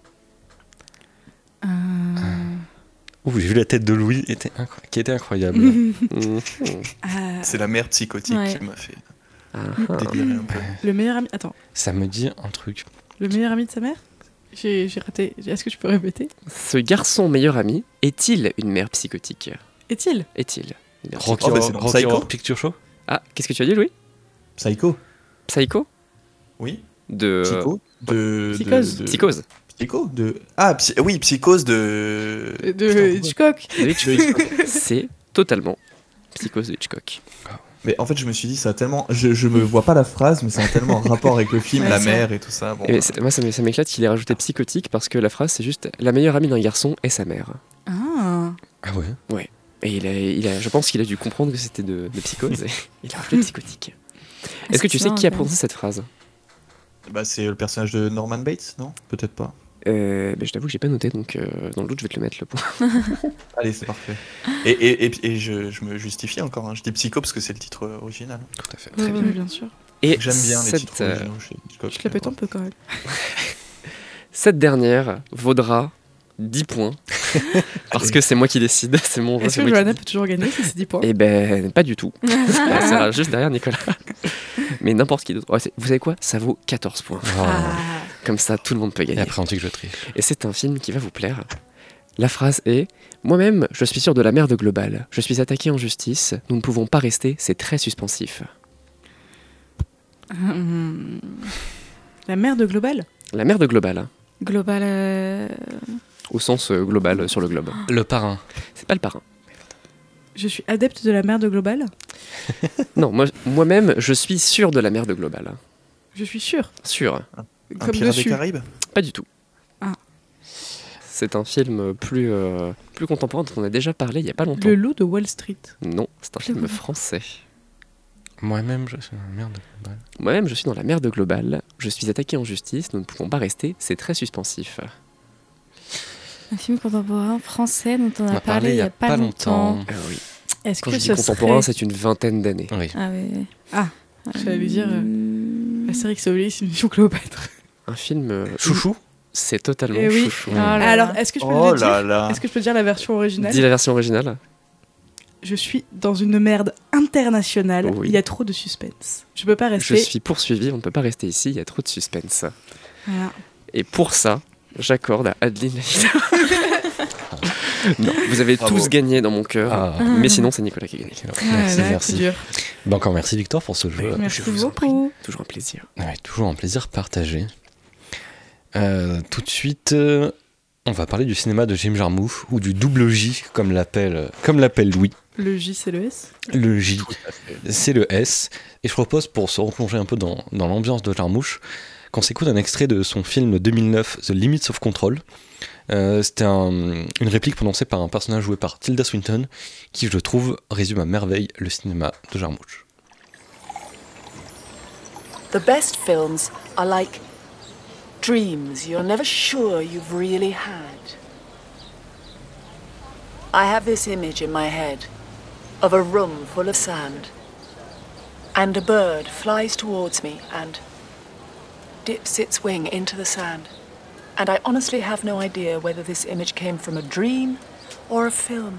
euh, Ouh, j'ai vu la tête de Louis était incro- qui était incroyable. Mhm. ah, C'est la mère psychotique Ouais. qui m'a fait Ah, ah. délirer un peu. le meilleur ami. Attends, Ça me dit un truc. le meilleur ami de sa mère? J'ai, j'ai raté. Est-ce que tu peux répéter? Ce garçon meilleur ami est-il une mère psychotique? Est-il? Est-il une mère Rocky, Oh, bah, Horror- c'est dans Rocky Psycho. Horror Picture Show. Ah, qu'est-ce que tu as dit, Louis? Psycho. Psycho? Oui. De. Psycho. De, Psychose. de- de- Psychose. Psycho de. Ah, psy- oui, psychose de. De Putain, Hitchcock. De Hitchcock. C'est totalement Psychose de Hitchcock. Mais en fait, je me suis dit, ça a tellement. Je, je me vois pas la phrase, mais ça a tellement rapport avec le film, Ouais, la ça. mère et tout ça. Bon, Et c'est- moi, ça m'é- ça m'éclate qu'il ait rajouté psychotique parce que la phrase, c'est juste la meilleure amie d'un garçon est sa mère. Ah. Ah ouais. Et il a, il a, je pense qu'il a dû comprendre que c'était de, de psychose et il a rajouté psychotique. Est-ce que tu sais qui a prononcé cette phrase? bah, c'est le personnage de Norman Bates, non? Peut-être pas. Euh, ben, je t'avoue que j'ai pas noté, donc euh, dans le doute, je vais te le mettre le point. Allez, c'est parfait. Et, et, et, et je, je me justifie encore, hein. Je dis Psycho parce que c'est le titre original. Tout à fait. Très bien, bien sûr. Et j'aime bien les cette, titres originaux chez Hitchcock. Je te la pète un peu quand même. Cette dernière vaudra dix points. Parce que c'est moi qui décide. C'est mon Est-ce que Johanna peut toujours gagner si c'est dix points? Eh ben, pas du tout. Elle sera juste derrière Nicolas. Mais n'importe qui d'autre. Ouais, vous savez quoi? Ça vaut quatorze points. Ah. Comme ça, tout le monde peut gagner. Et après, on dit que je triche. Et c'est un film qui va vous plaire. La phrase est « Moi-même, je suis sûr de la merde globale. Je suis attaqué en justice. Nous ne pouvons pas rester. C'est très suspensif. » Hum, La merde globale? La merde globale. Global. Euh... Au sens euh, global, sur le globe. Le parrain. C'est pas le parrain. Je suis adepte de la merde globale? Non, moi, moi-même, je suis sûr de la merde globale. Je suis sûr. Sûr. Un Comme Pirate des dessus. Caraïbes? Pas du tout. Ah. C'est un film plus, euh, plus contemporain dont on a déjà parlé il y a pas longtemps. Le loup de Wall Street. Non, c'est un film français. Moi-même, je suis dans la merde globale. Moi-même, je suis dans la merde globale. Je suis attaqué en justice. Nous ne pouvons pas rester. C'est très suspensif. Un film contemporain français dont on a, on a parlé il y a pas, pas longtemps. longtemps. Euh, oui. Est-ce Quand que je dis ce contemporain, serait... c'est une vingtaine d'années. Oui. Ah oui. Ah, j'allais dire euh, Astérix et Obélix, une mission Cléopâtre. Un film euh, chouchou. C'est totalement eh oui. chouchou. Oh alors, est-ce que je peux oh le dire là là. Est-ce que je peux dire la version originale? Dis la version originale. Je suis dans une merde internationale. Oui. Il y a trop de suspense. Je peux pas rester. Je suis poursuivi. On ne peut pas rester ici. Il y a trop de suspense. Voilà. Et pour ça, j'accorde à Adeline la victoire. Non, vous avez Bravo. tous gagné dans mon cœur, Ah. mais sinon c'est Nicolas qui a gagné. Merci, Ah, là, merci. c'est dur. Ben, encore merci Victor pour ce jeu. Merci Je vous en prie. beaucoup. Toujours un plaisir. Ouais, toujours un plaisir partagé. Euh, tout de suite, euh, on va parler du cinéma de Jim Jarmusch, ou du double J, comme l'appelle, comme l'appelle Louis. Le J, c'est le S. Le J, c'est le S. Et je propose, pour se replonger un peu dans, dans l'ambiance de Jarmusch, qu'on s'écoute un extrait de son film deux mille neuf, The Limits of Control. Euh, c'était un, une réplique prononcée par un personnage joué par Tilda Swinton, qui, je trouve, résume à merveille le cinéma de Jarmusch. The best films are like dreams you're never sure you've really had. I have this image in my head of a room full of sand, and a bird flies towards me and dips its wing into the sand. And I honestly have no idea whether this image came from a dream or a film.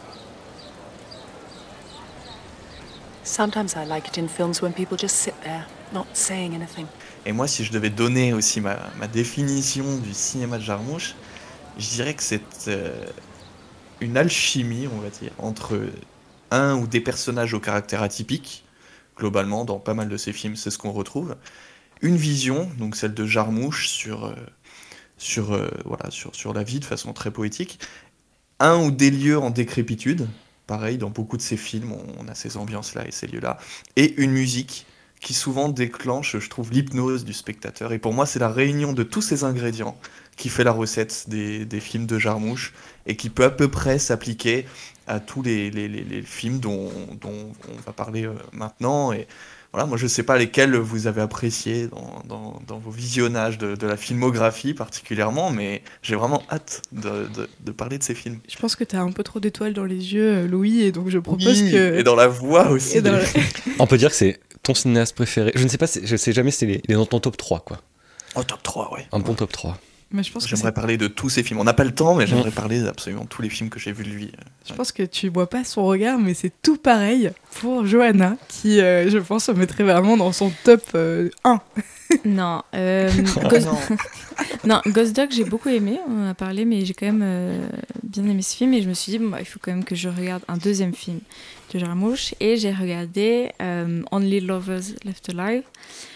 Sometimes I like it in films when people just sit there, not saying anything. Et moi, si je devais donner aussi ma, ma définition du cinéma de Jarmusch, je dirais que c'est euh, une alchimie, on va dire, entre un ou des personnages au caractère atypique, globalement, dans pas mal de ses films, c'est ce qu'on retrouve, une vision, donc celle de Jarmusch sur... Euh, Sur, euh, voilà, sur, sur la vie de façon très poétique, un ou des lieux en décrépitude, pareil, dans beaucoup de ces films, on, on a ces ambiances-là et ces lieux-là, et une musique qui souvent déclenche, je trouve, l'hypnose du spectateur. Et pour moi, c'est la réunion de tous ces ingrédients qui fait la recette des, des films de Jarmusch, et qui peut à peu près s'appliquer à tous les, les, les, les films dont, dont on va parler euh, maintenant, et voilà, moi je ne sais pas lesquels vous avez appréciés dans, dans, dans vos visionnages de, de la filmographie particulièrement, mais j'ai vraiment hâte de, de, de parler de ces films. Je pense que tu as un peu trop d'étoiles dans les yeux, Louis, et donc je propose oui, que... Et dans la voix aussi. Dans des... la... On peut dire que c'est ton cinéaste préféré. Je ne sais pas, je sais jamais si c'est les, les dans ton top trois, quoi. Oh, top trois, ouais. Un bon top trois. Mais je pense j'aimerais que parler de tous ces films. On n'a pas le temps, mais j'aimerais mmh. parler d'absolument tous les films que j'ai vus de lui. Je ouais. pense que tu vois pas son regard, mais c'est tout pareil pour Johanna, qui, euh, je pense, se mettrait vraiment dans son top euh, un. Non, euh, Ghost... non, Ghost Dog, j'ai beaucoup aimé, on en a parlé, mais j'ai quand même euh, bien aimé ce film, et je me suis dit, bon, bah, il faut quand même que je regarde un deuxième film de Jarmusch, et j'ai regardé euh, Only Lovers Left Alive,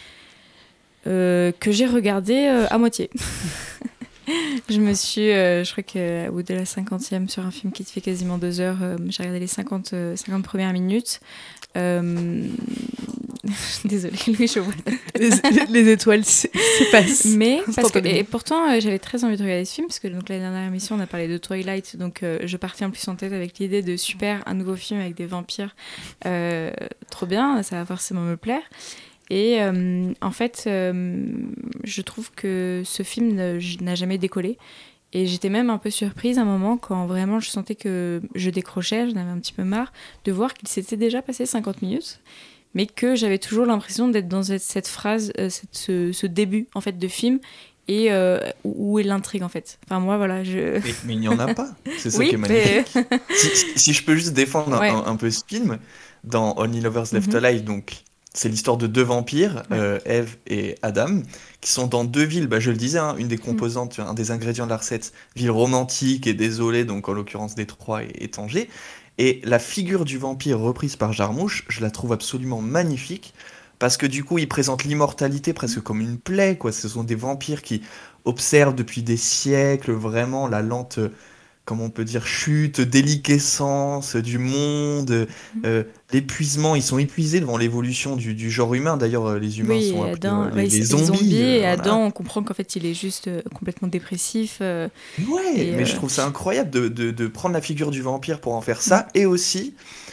euh, que j'ai regardé euh, à moitié. Je me suis, euh, je crois qu'au bout de la cinquantième sur un film qui te fait quasiment deux heures, euh, j'ai regardé les cinquante, euh, cinquante premières minutes. Euh... Désolée, Louis, je vois. les, les étoiles s'effacent. Mais, parce que, et pourtant, euh, j'avais très envie de regarder ce film, parce que donc, la dernière émission, on a parlé de Twilight, donc euh, je partais en plus en tête avec l'idée de super, un nouveau film avec des vampires. Euh, trop bien, ça va forcément me plaire. Et euh, en fait, euh, je trouve que ce film ne- n'a jamais décollé. Et j'étais même un peu surprise à un moment quand vraiment je sentais que je décrochais, j'en avais un petit peu marre, de voir qu'il s'était déjà passé cinquante minutes, mais que j'avais toujours l'impression d'être dans cette, cette phrase, euh, cette, ce, ce début en fait de film, et euh, où, où est l'intrigue en fait. Enfin moi voilà, je... Mais, mais il n'y en a pas, c'est ça Oui, qui est magnifique. mais- si, si- si je peux juste défendre un, Ouais. un- un peu ce film, dans Only Lovers Left Mhm. Alive, donc c'est l'histoire de deux vampires, Ouais. euh, Eve et Adam, qui sont dans deux villes, bah, je le disais, hein, une des Mm. composantes, un des ingrédients de la recette, ville romantique et désolée, donc en l'occurrence Détroit et, et Tanger. Et la figure du vampire reprise par Jarmusch, je la trouve absolument magnifique, parce que du coup, il présente l'immortalité presque comme une plaie, quoi. Ce sont des vampires qui observent depuis des siècles vraiment la lente, euh, comment on peut dire, chute, déliquescence du monde, euh, l'épuisement. Ils sont épuisés devant l'évolution du, du genre humain. D'ailleurs, euh, les humains Oui, sont et appelés Adam, euh, les, ouais, les c'est- les zombies. zombies, euh, et voilà. Adam, on comprend qu'en fait il est juste euh, complètement dépressif. euh, Ouais, et, mais euh, je trouve ça incroyable de, de- de prendre la figure du vampire pour en faire ça, et aussi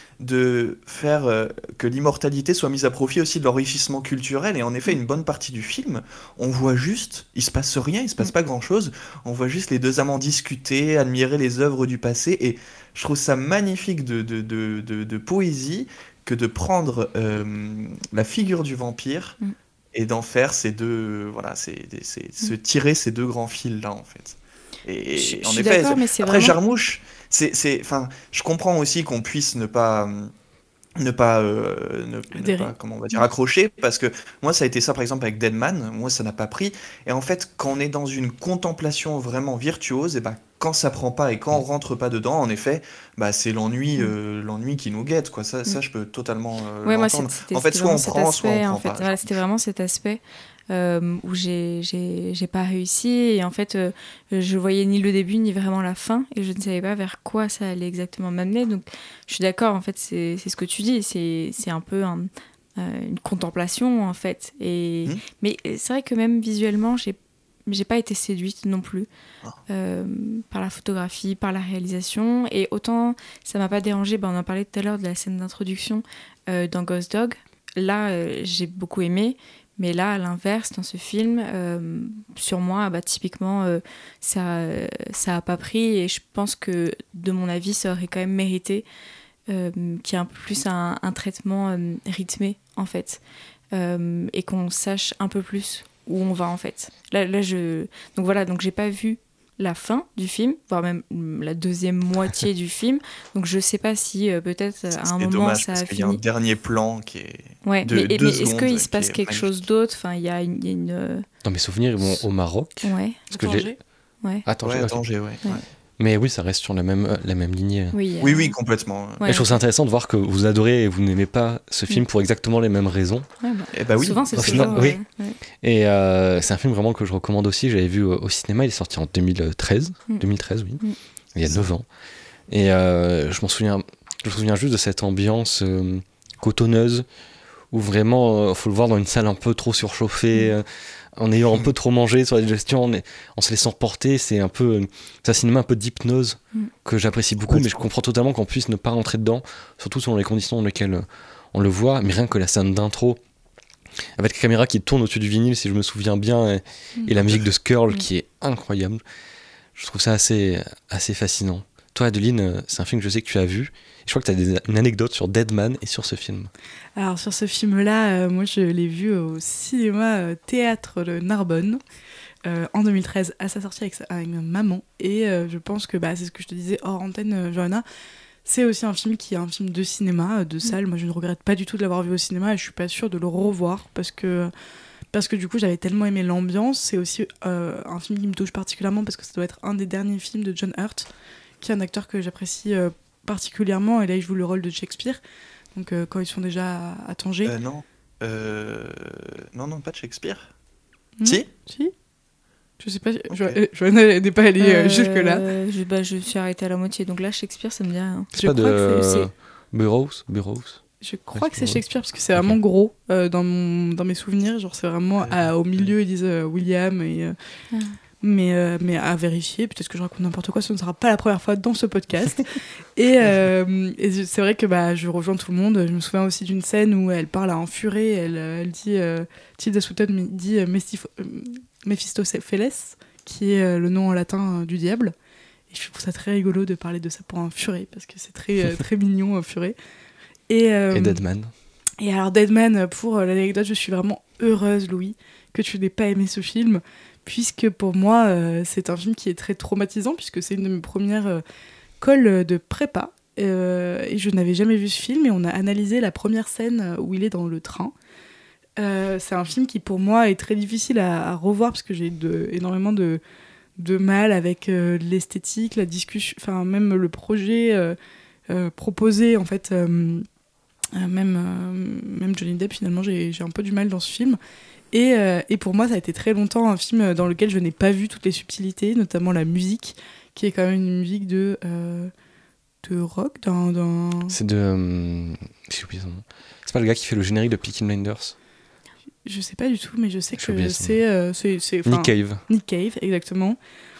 de faire euh, que l'immortalité soit mise à profit aussi de l'enrichissement culturel. Et en effet, une bonne partie du film, on voit juste, il se passe rien, il se passe pas grand-chose, on voit juste les deux amants discuter, admirer les œuvres du passé, et je trouve ça magnifique de, de, de, de- de poésie que de prendre euh, la figure du vampire Mm. et d'en faire ces deux, voilà, c'est, c'est, se tirer ces deux grands fils là en fait. Et, Je- je en suis effet, d'accord, c'est- mais c'est après vraiment- Jarmusch, c'est, c'est, enfin, je comprends aussi qu'on puisse ne pas, hum, ne pas, euh, ne, ne Adhérer. pas, comment on va dire, accrocher, parce que moi, ça a été ça, par exemple, avec Deadman. Moi, ça n'a pas pris. Et en fait, quand on est dans une contemplation vraiment virtuose, et ben, quand ça prend pas et quand on rentre pas dedans, en effet, bah, c'est l'ennui, euh, l'ennui qui nous guette, quoi. Ça, ça, je peux totalement euh, Ouais, moi, l'entendre. c'était En fait, c'était soit on vraiment cet prend, soit aspect, on en prend fait. pas. Voilà, c'était vraiment cet aspect euh, où j'ai j'ai j'ai pas réussi. Et en fait, euh, je voyais ni le début ni vraiment la fin. Et je ne savais pas vers quoi ça allait exactement m'amener. Donc, je suis d'accord, en fait, c'est c'est ce que tu dis. C'est c'est un peu un- euh, une contemplation, en fait. Et, Hmm. Mais c'est vrai que même visuellement, j'ai j'ai pas été séduite non plus Ah. euh, par la photographie, par la réalisation. Et autant ça m'a pas dérangé, ben on en parlait tout à l'heure de la scène d'introduction euh, dans Ghost Dog. Là, euh, j'ai beaucoup aimé. Mais là, à l'inverse, dans ce film, euh, sur moi, bah, typiquement, euh, ça ça a pas pris. Et je pense que, de mon avis, ça aurait quand même mérité euh, qu'il y ait un peu plus un, un traitement euh, rythmé, en fait. Euh, et qu'on sache un peu plus où on va, en fait. Là, là je... Donc voilà, donc j'ai pas vu la fin du film, voire même la deuxième moitié du film. Donc je sais pas si euh, peut-être à un C'est moment dommage ça parce a qu'il y a un fini. dernier plan qui est Ouais, de mais, et- deux mais est-ce secondes qu'il se qui passe est quelque magnifique. chose d'autre? Enfin, il y a une... il y a une, euh, Dans mes souvenirs, ils vont au Maroc. Ouais. Parce que j'ai- Ouais. Ah, Tanger, Ouais, ok. Tanger, ouais. Ouais. ouais. Mais oui, ça reste sur la même, euh, la même lignée. Oui, Oui, euh, oui, complètement. ouais. Et je trouve ça intéressant de voir que vous adorez et vous n'aimez pas ce film Mm. pour exactement les mêmes raisons. Ouais, bah, Eh bah oui. souvent, c'est Au toujours... final, oui. euh, ouais. Et euh, c'est un film vraiment que je recommande aussi. J'avais vu au, au cinéma, il est sorti en deux mille treize. Mm. deux mille treize, oui. Mm. Il y a neuf ans. Et euh, je m'en souviens, je me souviens juste de cette ambiance euh, cotonneuse où vraiment, il faut le voir dans une salle un peu trop surchauffée, euh, en ayant un peu trop mangé sur la digestion, en, en se laissant porter. C'est un peu, euh, c'est un cinéma un peu d'hypnose Mm. que j'apprécie beaucoup, mais je comprends totalement qu'on puisse ne pas rentrer dedans, surtout selon les conditions dans lesquelles euh, on le voit. Mais rien que la scène d'intro, avec la caméra qui tourne au-dessus du vinyle, si je me souviens bien, et, Mm. et la musique de Skrull Mm. qui est incroyable. Je trouve ça assez, assez fascinant. Toi, Adeline, euh, c'est un film que je sais que tu as vu. Je crois que tu as des, une anecdote sur Deadman et sur ce film. Alors sur ce film-là, euh, moi je l'ai vu au cinéma euh, théâtre de Narbonne euh, en deux mille treize à sa sortie avec, sa- avec ma maman. Et euh, je pense que bah, c'est ce que je te disais hors antenne, euh, Johanna. C'est aussi un film qui est un film de cinéma, euh, de salle. Moi je ne regrette pas du tout de l'avoir vu au cinéma et je suis pas sûre de le revoir parce que, parce que du coup j'avais tellement aimé l'ambiance. C'est aussi euh, un film qui me touche particulièrement parce que ça doit être un des derniers films de John Hurt, qui est un acteur que j'apprécie euh, particulièrement. Et là il joue le rôle de Shakespeare. Donc euh, quand ils sont déjà à, à Tanger. Euh, non. Euh... Non, non, pas de Shakespeare. Hmm Si Si Je sais pas, Jo- euh, Johanna n'est pas allée euh, Euh, jusque-là. Je, bah, je suis arrêtée à la moitié. Donc là, Shakespeare, ça me dit rien. C'est Je pas crois de que c'est- c'est- Burroughs, Burroughs. Je crois que c'est Ouais. Shakespeare parce que c'est vraiment gros euh, dans, mon, dans mes souvenirs. Genre c'est vraiment à- au milieu ils disent euh, William et euh, Ah. mais, euh, mais à vérifier. Peut-être que je raconte n'importe quoi, ce ne sera pas la première fois dans ce podcast. et, euh, et c'est vrai que bah, je rejoins tout le monde. Je me souviens aussi d'une scène où elle parle à un furet. Elle, elle dit, euh, Tilda Swinton dit euh, Mestif- euh, Mephistopheles, qui est euh, le nom en latin euh, du diable. Et je trouve ça très rigolo de parler de ça pour un furet, parce que c'est très, euh, très mignon, un furet. Et, euh, et Deadman. Et alors Deadman, pour l'anecdote, je suis vraiment heureuse, Louis, que tu n'aies pas aimé ce film, puisque pour moi, euh, c'est un film qui est très traumatisant, puisque c'est une de mes premières euh, colles de prépa, euh, et je n'avais jamais vu ce film, et on a analysé la première scène où il est dans le train. Euh, c'est un film qui, pour moi, est très difficile à, à revoir, parce que j'ai de, énormément de, de mal avec euh, l'esthétique, la discussion, enfin même le projet euh, euh, proposé, en fait... Euh, Euh, même, euh, même Johnny Depp, finalement, j'ai, j'ai un peu du mal dans ce film. Et, euh, et pour moi, ça a été très longtemps un film dans lequel je n'ai pas vu toutes les subtilités, notamment la musique, qui est quand même une musique de, euh, de rock. D'un, d'un... C'est de... Euh, j'ai oublié son nom. C'est pas le gars qui fait le générique de Peaky Blinders? Je sais pas du tout, mais je sais J'ai que oublié son c'est, euh, c'est, c'est... Nick Cave. Nick Cave, exactement.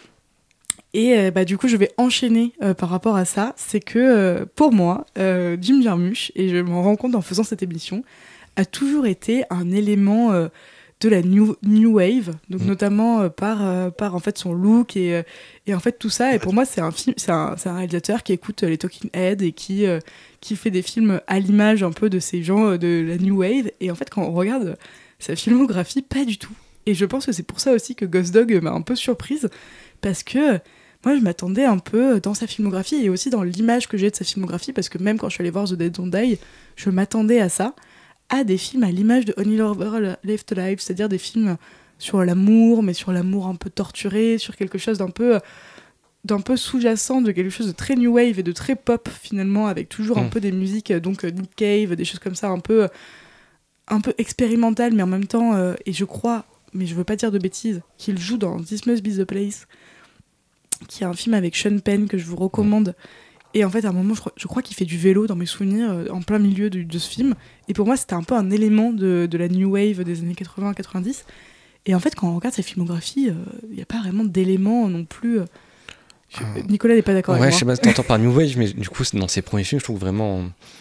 Et euh, bah, du coup, je vais enchaîner euh, par rapport à ça. C'est que euh, pour moi, euh, Jim Jarmusch, et je m'en rends compte en faisant cette émission, a toujours été un élément euh, de la new, new wave, donc mmh. notamment euh, par, euh, par en fait, son look et, euh, et en fait tout ça. Et pour moi, c'est un, film, c'est un, c'est un réalisateur qui écoute les Talking Heads et qui, euh, qui fait des films à l'image un peu de ces gens euh, de la new wave. Et en fait, quand on regarde sa filmographie, pas du tout. Et je pense que c'est pour ça aussi que Ghost Dog m'a un peu surprise, parce que moi, je m'attendais un peu dans sa filmographie et aussi dans l'image que j'ai de sa filmographie, parce que même quand je suis allée voir The Dead Don't Die, je m'attendais à ça, à des films à l'image de Only Lover Left Alive, c'est-à-dire des films sur l'amour, mais sur l'amour un peu torturé, sur quelque chose d'un peu, d'un peu sous-jacent, de quelque chose de très new wave et de très pop finalement, avec toujours mmh. un peu des musiques, donc Nick Cave, des choses comme ça, un peu, un peu expérimentales, mais en même temps, euh, et je crois, mais je veux pas dire de bêtises, qu'il joue dans This Must Be the Place, qui est un film avec Sean Penn que je vous recommande. Et en fait, à un moment, je crois, je crois qu'il fait du vélo dans mes souvenirs, euh, en plein milieu de, de ce film. Et pour moi, c'était un peu un élément de, de la new wave des années quatre-vingts quatre-vingt-dix. Et en fait, quand on regarde sa filmographie, il euh, n'y a pas vraiment d'éléments non plus. Euh... Je... Euh... Nicolas n'est pas d'accord ouais, avec moi. Ouais, je sais pas si t'entends par new wave, mais du coup, dans ses premiers films, je trouve vraiment...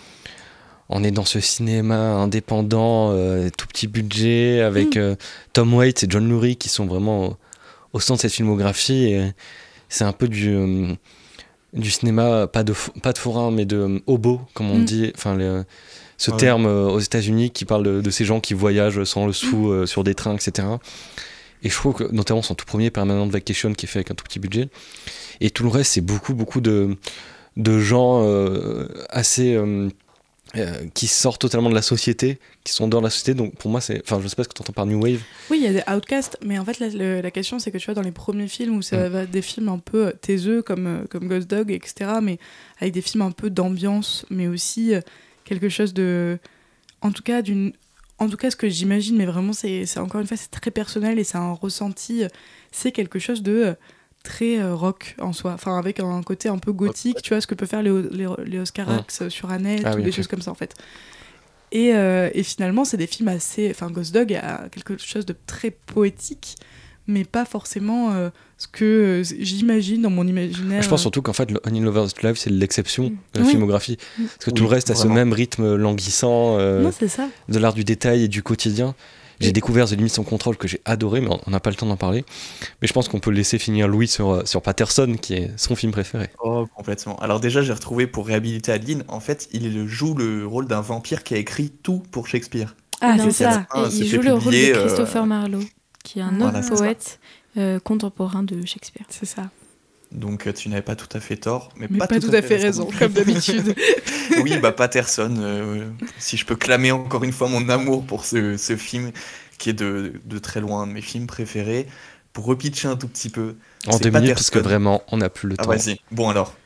On est dans ce cinéma indépendant, euh, tout petit budget, avec mmh. euh, Tom Waits et John Lurie qui sont vraiment au, au centre de cette filmographie. Et c'est un peu du, euh, du cinéma, pas de, pas de forain, mais de euh, hobo, comme on mmh. dit. Enfin, les, ce ah terme ouais. euh, aux États-Unis qui parle de, de ces gens qui voyagent sans le sou mmh. euh, sur des trains, et cetera. Et je trouve que, notamment, son tout premier Permanent Vacation qui est fait avec un tout petit budget. Et tout le reste, c'est beaucoup, beaucoup de, de gens euh, assez. Euh, Euh, qui sortent totalement de la société, qui sont dans la société, donc pour moi c'est... Enfin, je sais pas ce que tu entends par New Wave. Oui, il y a des outcasts, mais en fait la, le, la question c'est que tu vois dans les premiers films où ça mmh. va des films un peu taiseux comme, comme Ghost Dog, et cetera, mais avec des films un peu d'ambiance, mais aussi quelque chose de... En tout cas, d'une... En tout cas, ce que j'imagine, mais vraiment, c'est, c'est encore une fois, c'est très personnel et c'est un ressenti, c'est quelque chose de... très euh, rock en soi, enfin avec un côté un peu gothique, tu vois ce que peut faire les, les, les Oscarax mmh. sur Annette ah, ou oui, des okay. choses comme ça en fait. Et, euh, et finalement c'est des films assez, enfin Ghost Dog a quelque chose de très poétique, mais pas forcément euh, ce que euh, j'imagine dans mon imaginaire. Je pense surtout qu'en fait le Only Lovers Left c'est l'exception mmh. de la oui. filmographie, mmh. parce que tout oui, le reste vraiment. A ce même rythme languissant euh, non, c'est ça. de l'art du détail et du quotidien. J'ai découvert The Limits Sans Contrôle que j'ai adoré, mais on n'a pas le temps d'en parler. Mais je pense qu'on peut laisser finir Louis sur, sur Patterson, qui est son film préféré. Oh, complètement. Alors déjà, j'ai retrouvé pour réhabiliter Adeline, en fait, il joue le rôle d'un vampire qui a écrit tout pour Shakespeare. Ah, c'est ça. Et il joue le rôle de Christopher euh... Marlowe, qui est un autre voilà, poète euh, contemporain de Shakespeare. C'est ça. Donc tu n'avais pas tout à fait tort, mais, mais pas, pas tout, tout à fait raison, raison comme d'habitude. Oui, bah Patterson, euh, si je peux clamer encore une fois mon amour pour ce, ce film, qui est de, de très loin un de mes films préférés, pour repitcher un tout petit peu. En deux minutes, parce que vraiment, on n'a plus le ah, temps. Vas-y. Bon alors,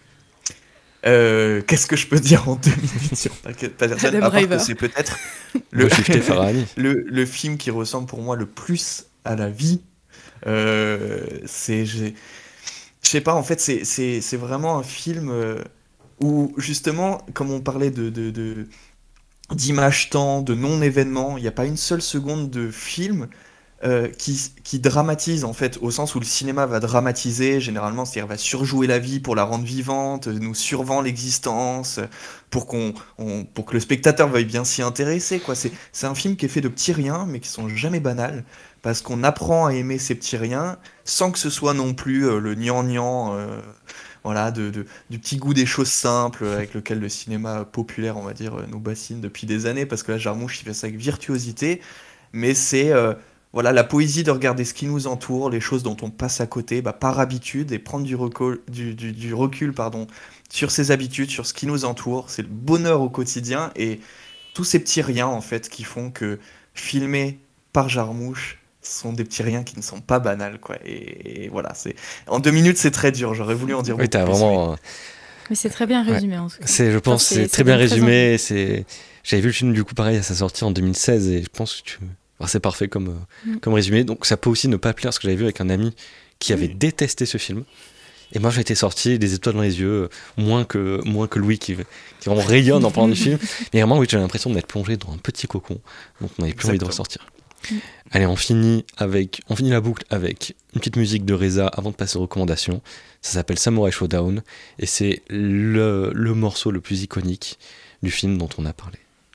euh, qu'est-ce que je peux dire en deux minutes sur Patterson, Adam à part Driver. que c'est peut-être le, le, le film qui ressemble pour moi le plus à la vie. Euh, c'est... J'ai... Je sais pas, en fait, c'est, c'est, c'est vraiment un film euh, où, justement, comme on parlait de, de, de, d'image-temps, de non-événement, il n'y a pas une seule seconde de film euh, qui, qui dramatise en fait, au sens où le cinéma va dramatiser, généralement, c'est-à-dire va surjouer la vie pour la rendre vivante, nous survend l'existence, pour, qu'on, on, pour que le spectateur veuille bien s'y intéresser, quoi. C'est, c'est un film qui est fait de petits riens, mais qui sont jamais banals, parce qu'on apprend à aimer ces petits riens, sans que ce soit non plus euh, le gnangnan, euh, voilà, de, de, du petit goût des choses simples, avec lequel le cinéma populaire, on va dire, euh, nous bassine depuis des années, parce que là, Jarmusch, il fait ça avec virtuosité, mais c'est... Euh, voilà, la poésie de regarder ce qui nous entoure, les choses dont on passe à côté, bah, par habitude, et prendre du recul, du, du, du recul pardon, sur ses habitudes, sur ce qui nous entoure. C'est le bonheur au quotidien, et tous ces petits riens, en fait, qui font que filmer par Jarmusch sont des petits riens qui ne sont pas banals, quoi. Et, et voilà, c'est... en deux minutes, c'est très dur. J'aurais voulu en dire Oui, beaucoup t'as plus. vraiment... Mais... mais c'est très bien résumé, ouais. en tout cas. C'est, je pense, enfin, c'est, c'est très bien très résumé. C'est... J'avais vu le film, du coup, pareil, à sa sortie en deux mille seize, et je pense que tu... Enfin, c'est parfait comme, euh, mm. comme résumé. Donc ça peut aussi ne pas plaire, ce que j'avais vu avec un ami qui avait oui. détesté ce film. Et moi j'étais sorti des étoiles dans les yeux, moins que, moins que Louis qui, qui vraiment rayonne en parlant du film. Mais vraiment, oui, j'avais l'impression d'être plongé dans un petit cocon. Donc on n'avait plus Exactement. envie de ressortir. Mm. Allez, on finit, avec, on finit la boucle avec une petite musique de Reza avant de passer aux recommandations. Ça s'appelle Samurai Showdown. Et c'est le, le morceau le plus iconique du film dont on a parlé.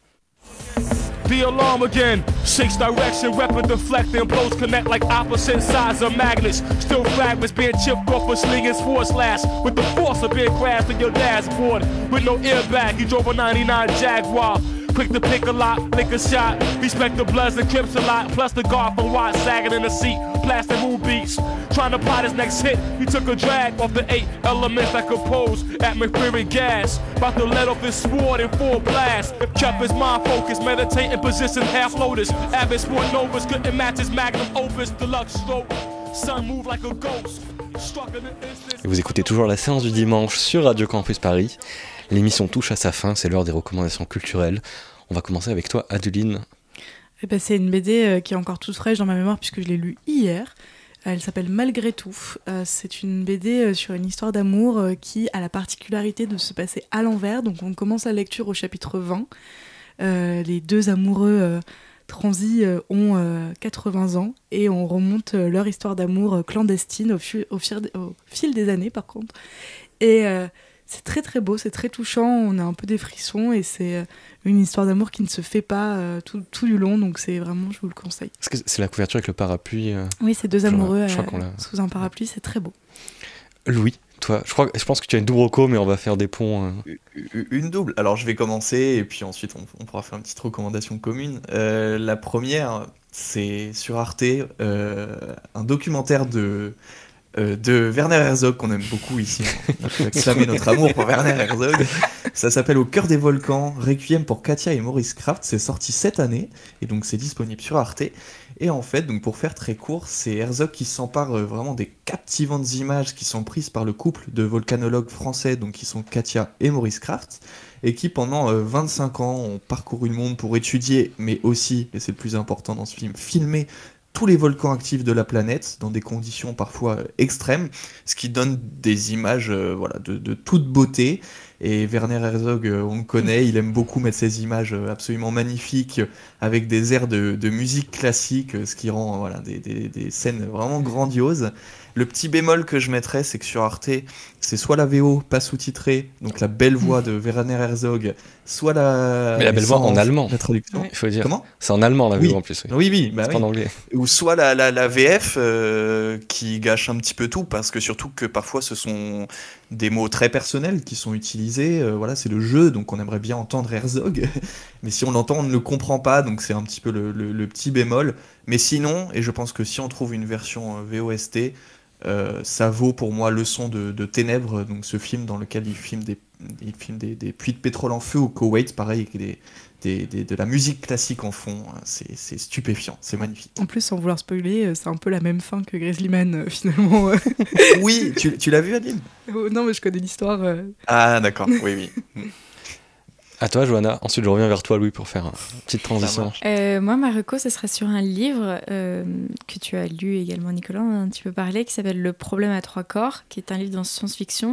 The alarm again, shakes direction, weapon deflecting, blows connect like opposite sides of magnets. Still fragments being chipped off a slinging force last. With the force of being crashed in your dashboard. With no airbag, he drove a ninety-nine Jaguar. Quick to pick a lot, lick a shot. Respect the Bloods and Crips a lot. Plus the guard from Watt sagging in the seat. Blasting moon beats. Trying to plot his next hit. He took a drag off the eight elements that compose atmospheric gas. About to let off his sword in full blast. Kept his mind focused, meditating position half lotus. Avid sport novas couldn't match his magnum opus. Deluxe stroke. Sun moved like a ghost. Et vous écoutez toujours la séance du dimanche sur Radio Campus Paris. L'émission touche à sa fin, c'est l'heure des recommandations culturelles. On va commencer avec toi, Adeline. Eh ben, c'est une B D euh, qui est encore toute fraîche dans ma mémoire puisque je l'ai lue hier. Elle s'appelle Malgré tout. Euh, c'est une B D euh, sur une histoire d'amour euh, qui a la particularité de se passer à l'envers. Donc on commence la lecture au chapitre vingt. Euh, les deux amoureux euh, transis euh, ont euh, quatre-vingts ans et on remonte euh, leur histoire d'amour euh, clandestine au, fu- au, fir- au fil des années par contre. Et... Euh, c'est très très beau, c'est très touchant, on a un peu des frissons et c'est une histoire d'amour qui ne se fait pas euh, tout, tout du long, donc c'est vraiment, je vous le conseille. Est-ce que c'est la couverture avec le parapluie euh... Oui, c'est deux amoureux je crois, je crois euh, sous un parapluie, c'est très beau. Louis, toi, je, crois, je pense que tu as une double reco, mais on va faire des ponts. Euh... Une double, alors je vais commencer et puis ensuite on, on pourra faire une petite recommandation commune. Euh, la première, c'est sur Arte, euh, un documentaire de... Euh, de Werner Herzog, qu'on aime beaucoup ici. On a exclamé notre amour pour Werner Herzog. Ça s'appelle Au cœur des volcans, Requiem pour Katia et Maurice Kraft. C'est sorti cette année, et donc c'est disponible sur Arte. Et en fait, donc pour faire très court, c'est Herzog qui s'empare vraiment des captivantes images qui sont prises par le couple de volcanologues français, donc qui sont Katia et Maurice Kraft, et qui pendant euh, vingt-cinq ans ont parcouru le monde pour étudier, mais aussi, et c'est le plus important dans ce film, filmer tous les volcans actifs de la planète, dans des conditions parfois extrêmes, ce qui donne des images euh, voilà, de, de toute beauté. Et Werner Herzog, euh, on le connaît, il aime beaucoup mettre ces images absolument magnifiques, avec des airs de, de musique classique, ce qui rend voilà, des, des, des scènes vraiment grandioses. Le petit bémol que je mettrais, c'est que sur Arte, c'est soit la V O pas sous-titrée, donc la belle voix de Werner Herzog, soit la... Mais la belle voix en allemand, la traduction. Il faut dire. Comment ? C'est en allemand la V O oui. en plus. Oui, oui, oui. Bah c'est oui. en anglais. Ou soit la, la, la V F euh, qui gâche un petit peu tout, parce que surtout que parfois ce sont des mots très personnels qui sont utilisés. Euh, voilà, c'est le jeu, donc on aimerait bien entendre Herzog. Mais si on l'entend, on ne le comprend pas, donc c'est un petit peu le, le, le petit bémol. Mais sinon, et je pense que si on trouve une version V O S T, Euh, ça vaut pour moi Leçon de, de ténèbres, donc ce film dans lequel il filme des, il filme des, des puits de pétrole en feu au Koweït, pareil, avec des, des, des, de la musique classique en fond, c'est, c'est stupéfiant, c'est magnifique. En plus, sans vouloir spoiler, c'est un peu la même fin que Grizzly Man, euh, finalement. Oui, tu, tu l'as vu, Adeline ? Oh, non, mais je connais l'histoire. Euh... Ah, d'accord, oui, oui. À toi, Johanna. Ensuite, je reviens vers toi, Louis, pour faire une petite transition. Euh, moi, ma reco, ce sera sur un livre euh, que tu as lu également, Nicolas, on en a un petit peu parlé, qui s'appelle Le problème à trois corps, qui est un livre de science-fiction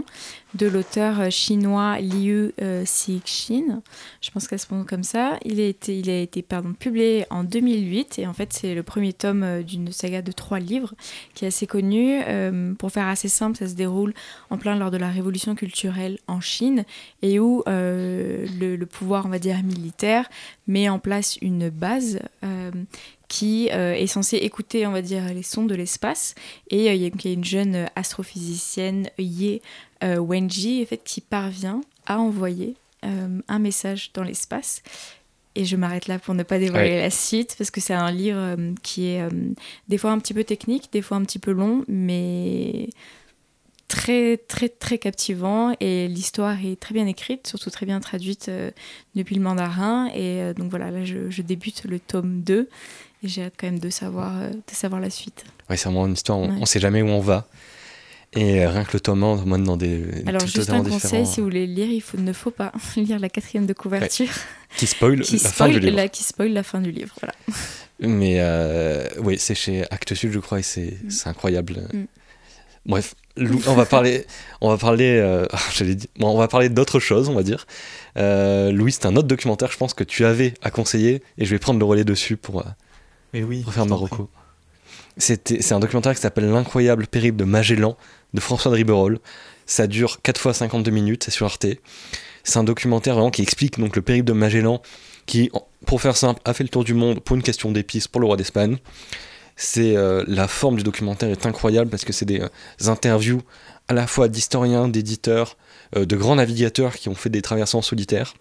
de l'auteur chinois Liu euh, Cixin. Je pense qu'elle se prononce comme ça. Il a été, il a été pardon, publié en deux mille huit et en fait c'est le premier tome euh, d'une saga de trois livres qui est assez connue. Euh, pour faire assez simple, ça se déroule en plein lors de la révolution culturelle en Chine et où euh, le, le pouvoir, on va dire, militaire met en place une base euh, qui euh, est censée écouter, on va dire, les sons de l'espace. Et euh, il y, y a une jeune astrophysicienne, Ye euh, Wenji, en fait, qui parvient à envoyer euh, un message dans l'espace. Et je m'arrête là pour ne pas dévoiler ouais. la suite, parce que c'est un livre euh, qui est euh, des fois un petit peu technique, des fois un petit peu long, mais très, très, très captivant. Et l'histoire est très bien écrite, surtout très bien traduite euh, depuis le mandarin. Et euh, donc voilà, là, je, je débute le tome deux. Et j'ai hâte quand même de savoir, euh, de savoir la suite. Oui, c'est vraiment une histoire, on ouais. ne sait jamais où on va. Et rien que le tome un, on demande dans des. Alors, juste un conseil, si vous voulez lire, il faut, ne faut pas lire la quatrième de couverture. Ouais. Qui spoil qui la spoil fin du livre. La, qui spoil la fin du livre, voilà. Mais euh, oui, c'est chez Actes Sud, je crois, et c'est, mm. c'est incroyable. Mm. Bref, Lou, on va parler. on va parler. Euh, j'allais dire, bon, on va parler d'autres choses, on va dire. Euh, Louis, c'est un autre documentaire, je pense, que tu avais à conseiller, et je vais prendre le relais dessus pour. Mais oui, pour faire Marocco. C'était, c'est un documentaire qui s'appelle L'incroyable périple de Magellan de François de Ribeyrolles. Ça dure quatre fois cinquante-deux minutes, c'est sur Arte. C'est un documentaire vraiment qui explique donc le périple de Magellan qui, pour faire simple, a fait le tour du monde pour une question d'épices pour le roi d'Espagne. C'est, euh, la forme du documentaire est incroyable parce que c'est des euh, interviews à la fois d'historiens, d'éditeurs, euh, de grands navigateurs qui ont fait des traversées en solitaire.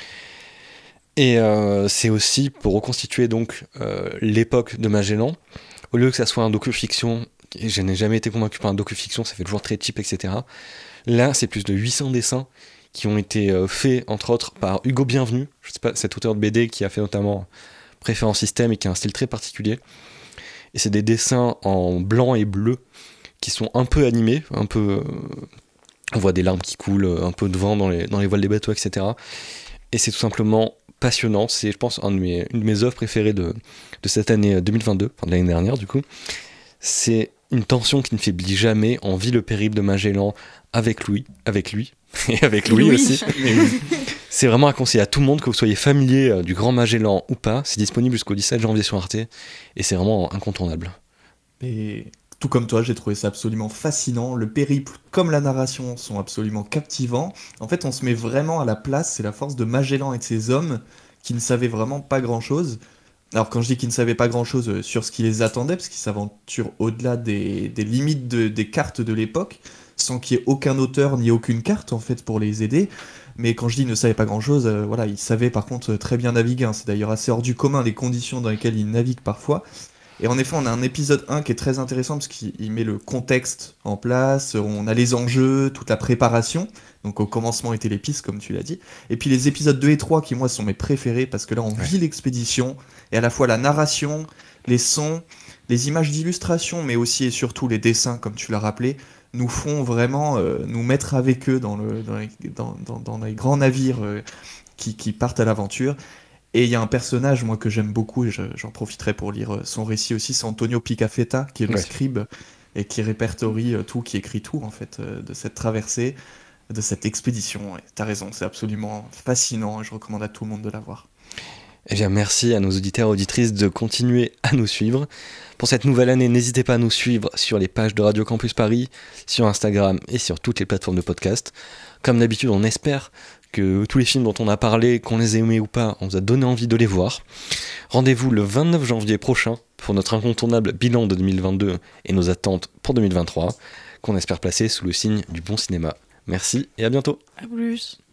Et euh, c'est aussi pour reconstituer donc euh, l'époque de Magellan. Au lieu que ça soit un docu-fiction, et je n'ai jamais été convaincu par un docu-fiction, ça fait toujours très cheap, et cetera. Là, c'est plus de huit cents dessins qui ont été euh, faits, entre autres, par Hugo Bienvenu, je sais pas, cet auteur de B D qui a fait notamment Préférence Système et qui a un style très particulier. Et c'est des dessins en blanc et bleu qui sont un peu animés, un peu... Euh, on voit des larmes qui coulent, un peu de vent dans les, dans les voiles des bateaux, et cetera. Et c'est tout simplement passionnant. C'est, je pense, un de mes, une de mes œuvres préférées de, de cette année deux mille vingt-deux, enfin de l'année dernière du coup. C'est une tension qui ne faiblit jamais. On vit le périple de Magellan avec Louis, avec lui, et avec Louis, Louis. aussi. C'est vraiment à conseiller à tout le monde, que vous soyez familier du Grand Magellan ou pas. C'est disponible jusqu'au dix-sept janvier sur Arte, et c'est vraiment incontournable. Et tout comme toi, j'ai trouvé ça absolument fascinant. Le périple, comme la narration, sont absolument captivants. En fait, on se met vraiment à la place, c'est la force de Magellan et de ses hommes qui ne savaient vraiment pas grand-chose. Alors quand je dis qu'ils ne savaient pas grand-chose sur ce qui les attendait, parce qu'ils s'aventurent au-delà des, des limites de, des cartes de l'époque, sans qu'il y ait aucun auteur ni aucune carte en fait pour les aider. Mais quand je dis ils ne savaient pas grand-chose, euh, voilà, ils savaient par contre très bien naviguer. Hein. C'est d'ailleurs assez hors du commun les conditions dans lesquelles ils naviguent parfois. Et en effet, on a un épisode un qui est très intéressant parce qu'il met le contexte en place, on a les enjeux, toute la préparation. Donc au commencement était l'épice, comme tu l'as dit. Et puis les épisodes deux et trois qui, moi, sont mes préférés parce que là, on vit l'expédition et à la fois la narration, les sons, les images d'illustration, mais aussi et surtout les dessins, comme tu l'as rappelé, nous font vraiment euh, nous mettre avec eux dans, le, dans, les, dans, dans, dans les grands navires euh, qui, qui partent à l'aventure. Et il y a un personnage, moi, que j'aime beaucoup, et je, j'en profiterai pour lire son récit aussi, c'est Antonio Picafetta, qui est le ouais. scribe, et qui répertorie tout, qui écrit tout, en fait, de cette traversée, de cette expédition. Et t'as raison, c'est absolument fascinant, et je recommande à tout le monde de la voir. Eh bien, merci à nos auditeurs et auditrices de continuer à nous suivre. Pour cette nouvelle année, n'hésitez pas à nous suivre sur les pages de Radio Campus Paris, sur Instagram et sur toutes les plateformes de podcast. Comme d'habitude, on espère que tous les films dont on a parlé, qu'on les ait aimés ou pas, on vous a donné envie de les voir. Rendez-vous le vingt-neuf janvier prochain pour notre incontournable bilan de deux mille vingt-deux et nos attentes pour deux mille vingt-trois, qu'on espère placer sous le signe du bon cinéma. Merci et à bientôt. À plus.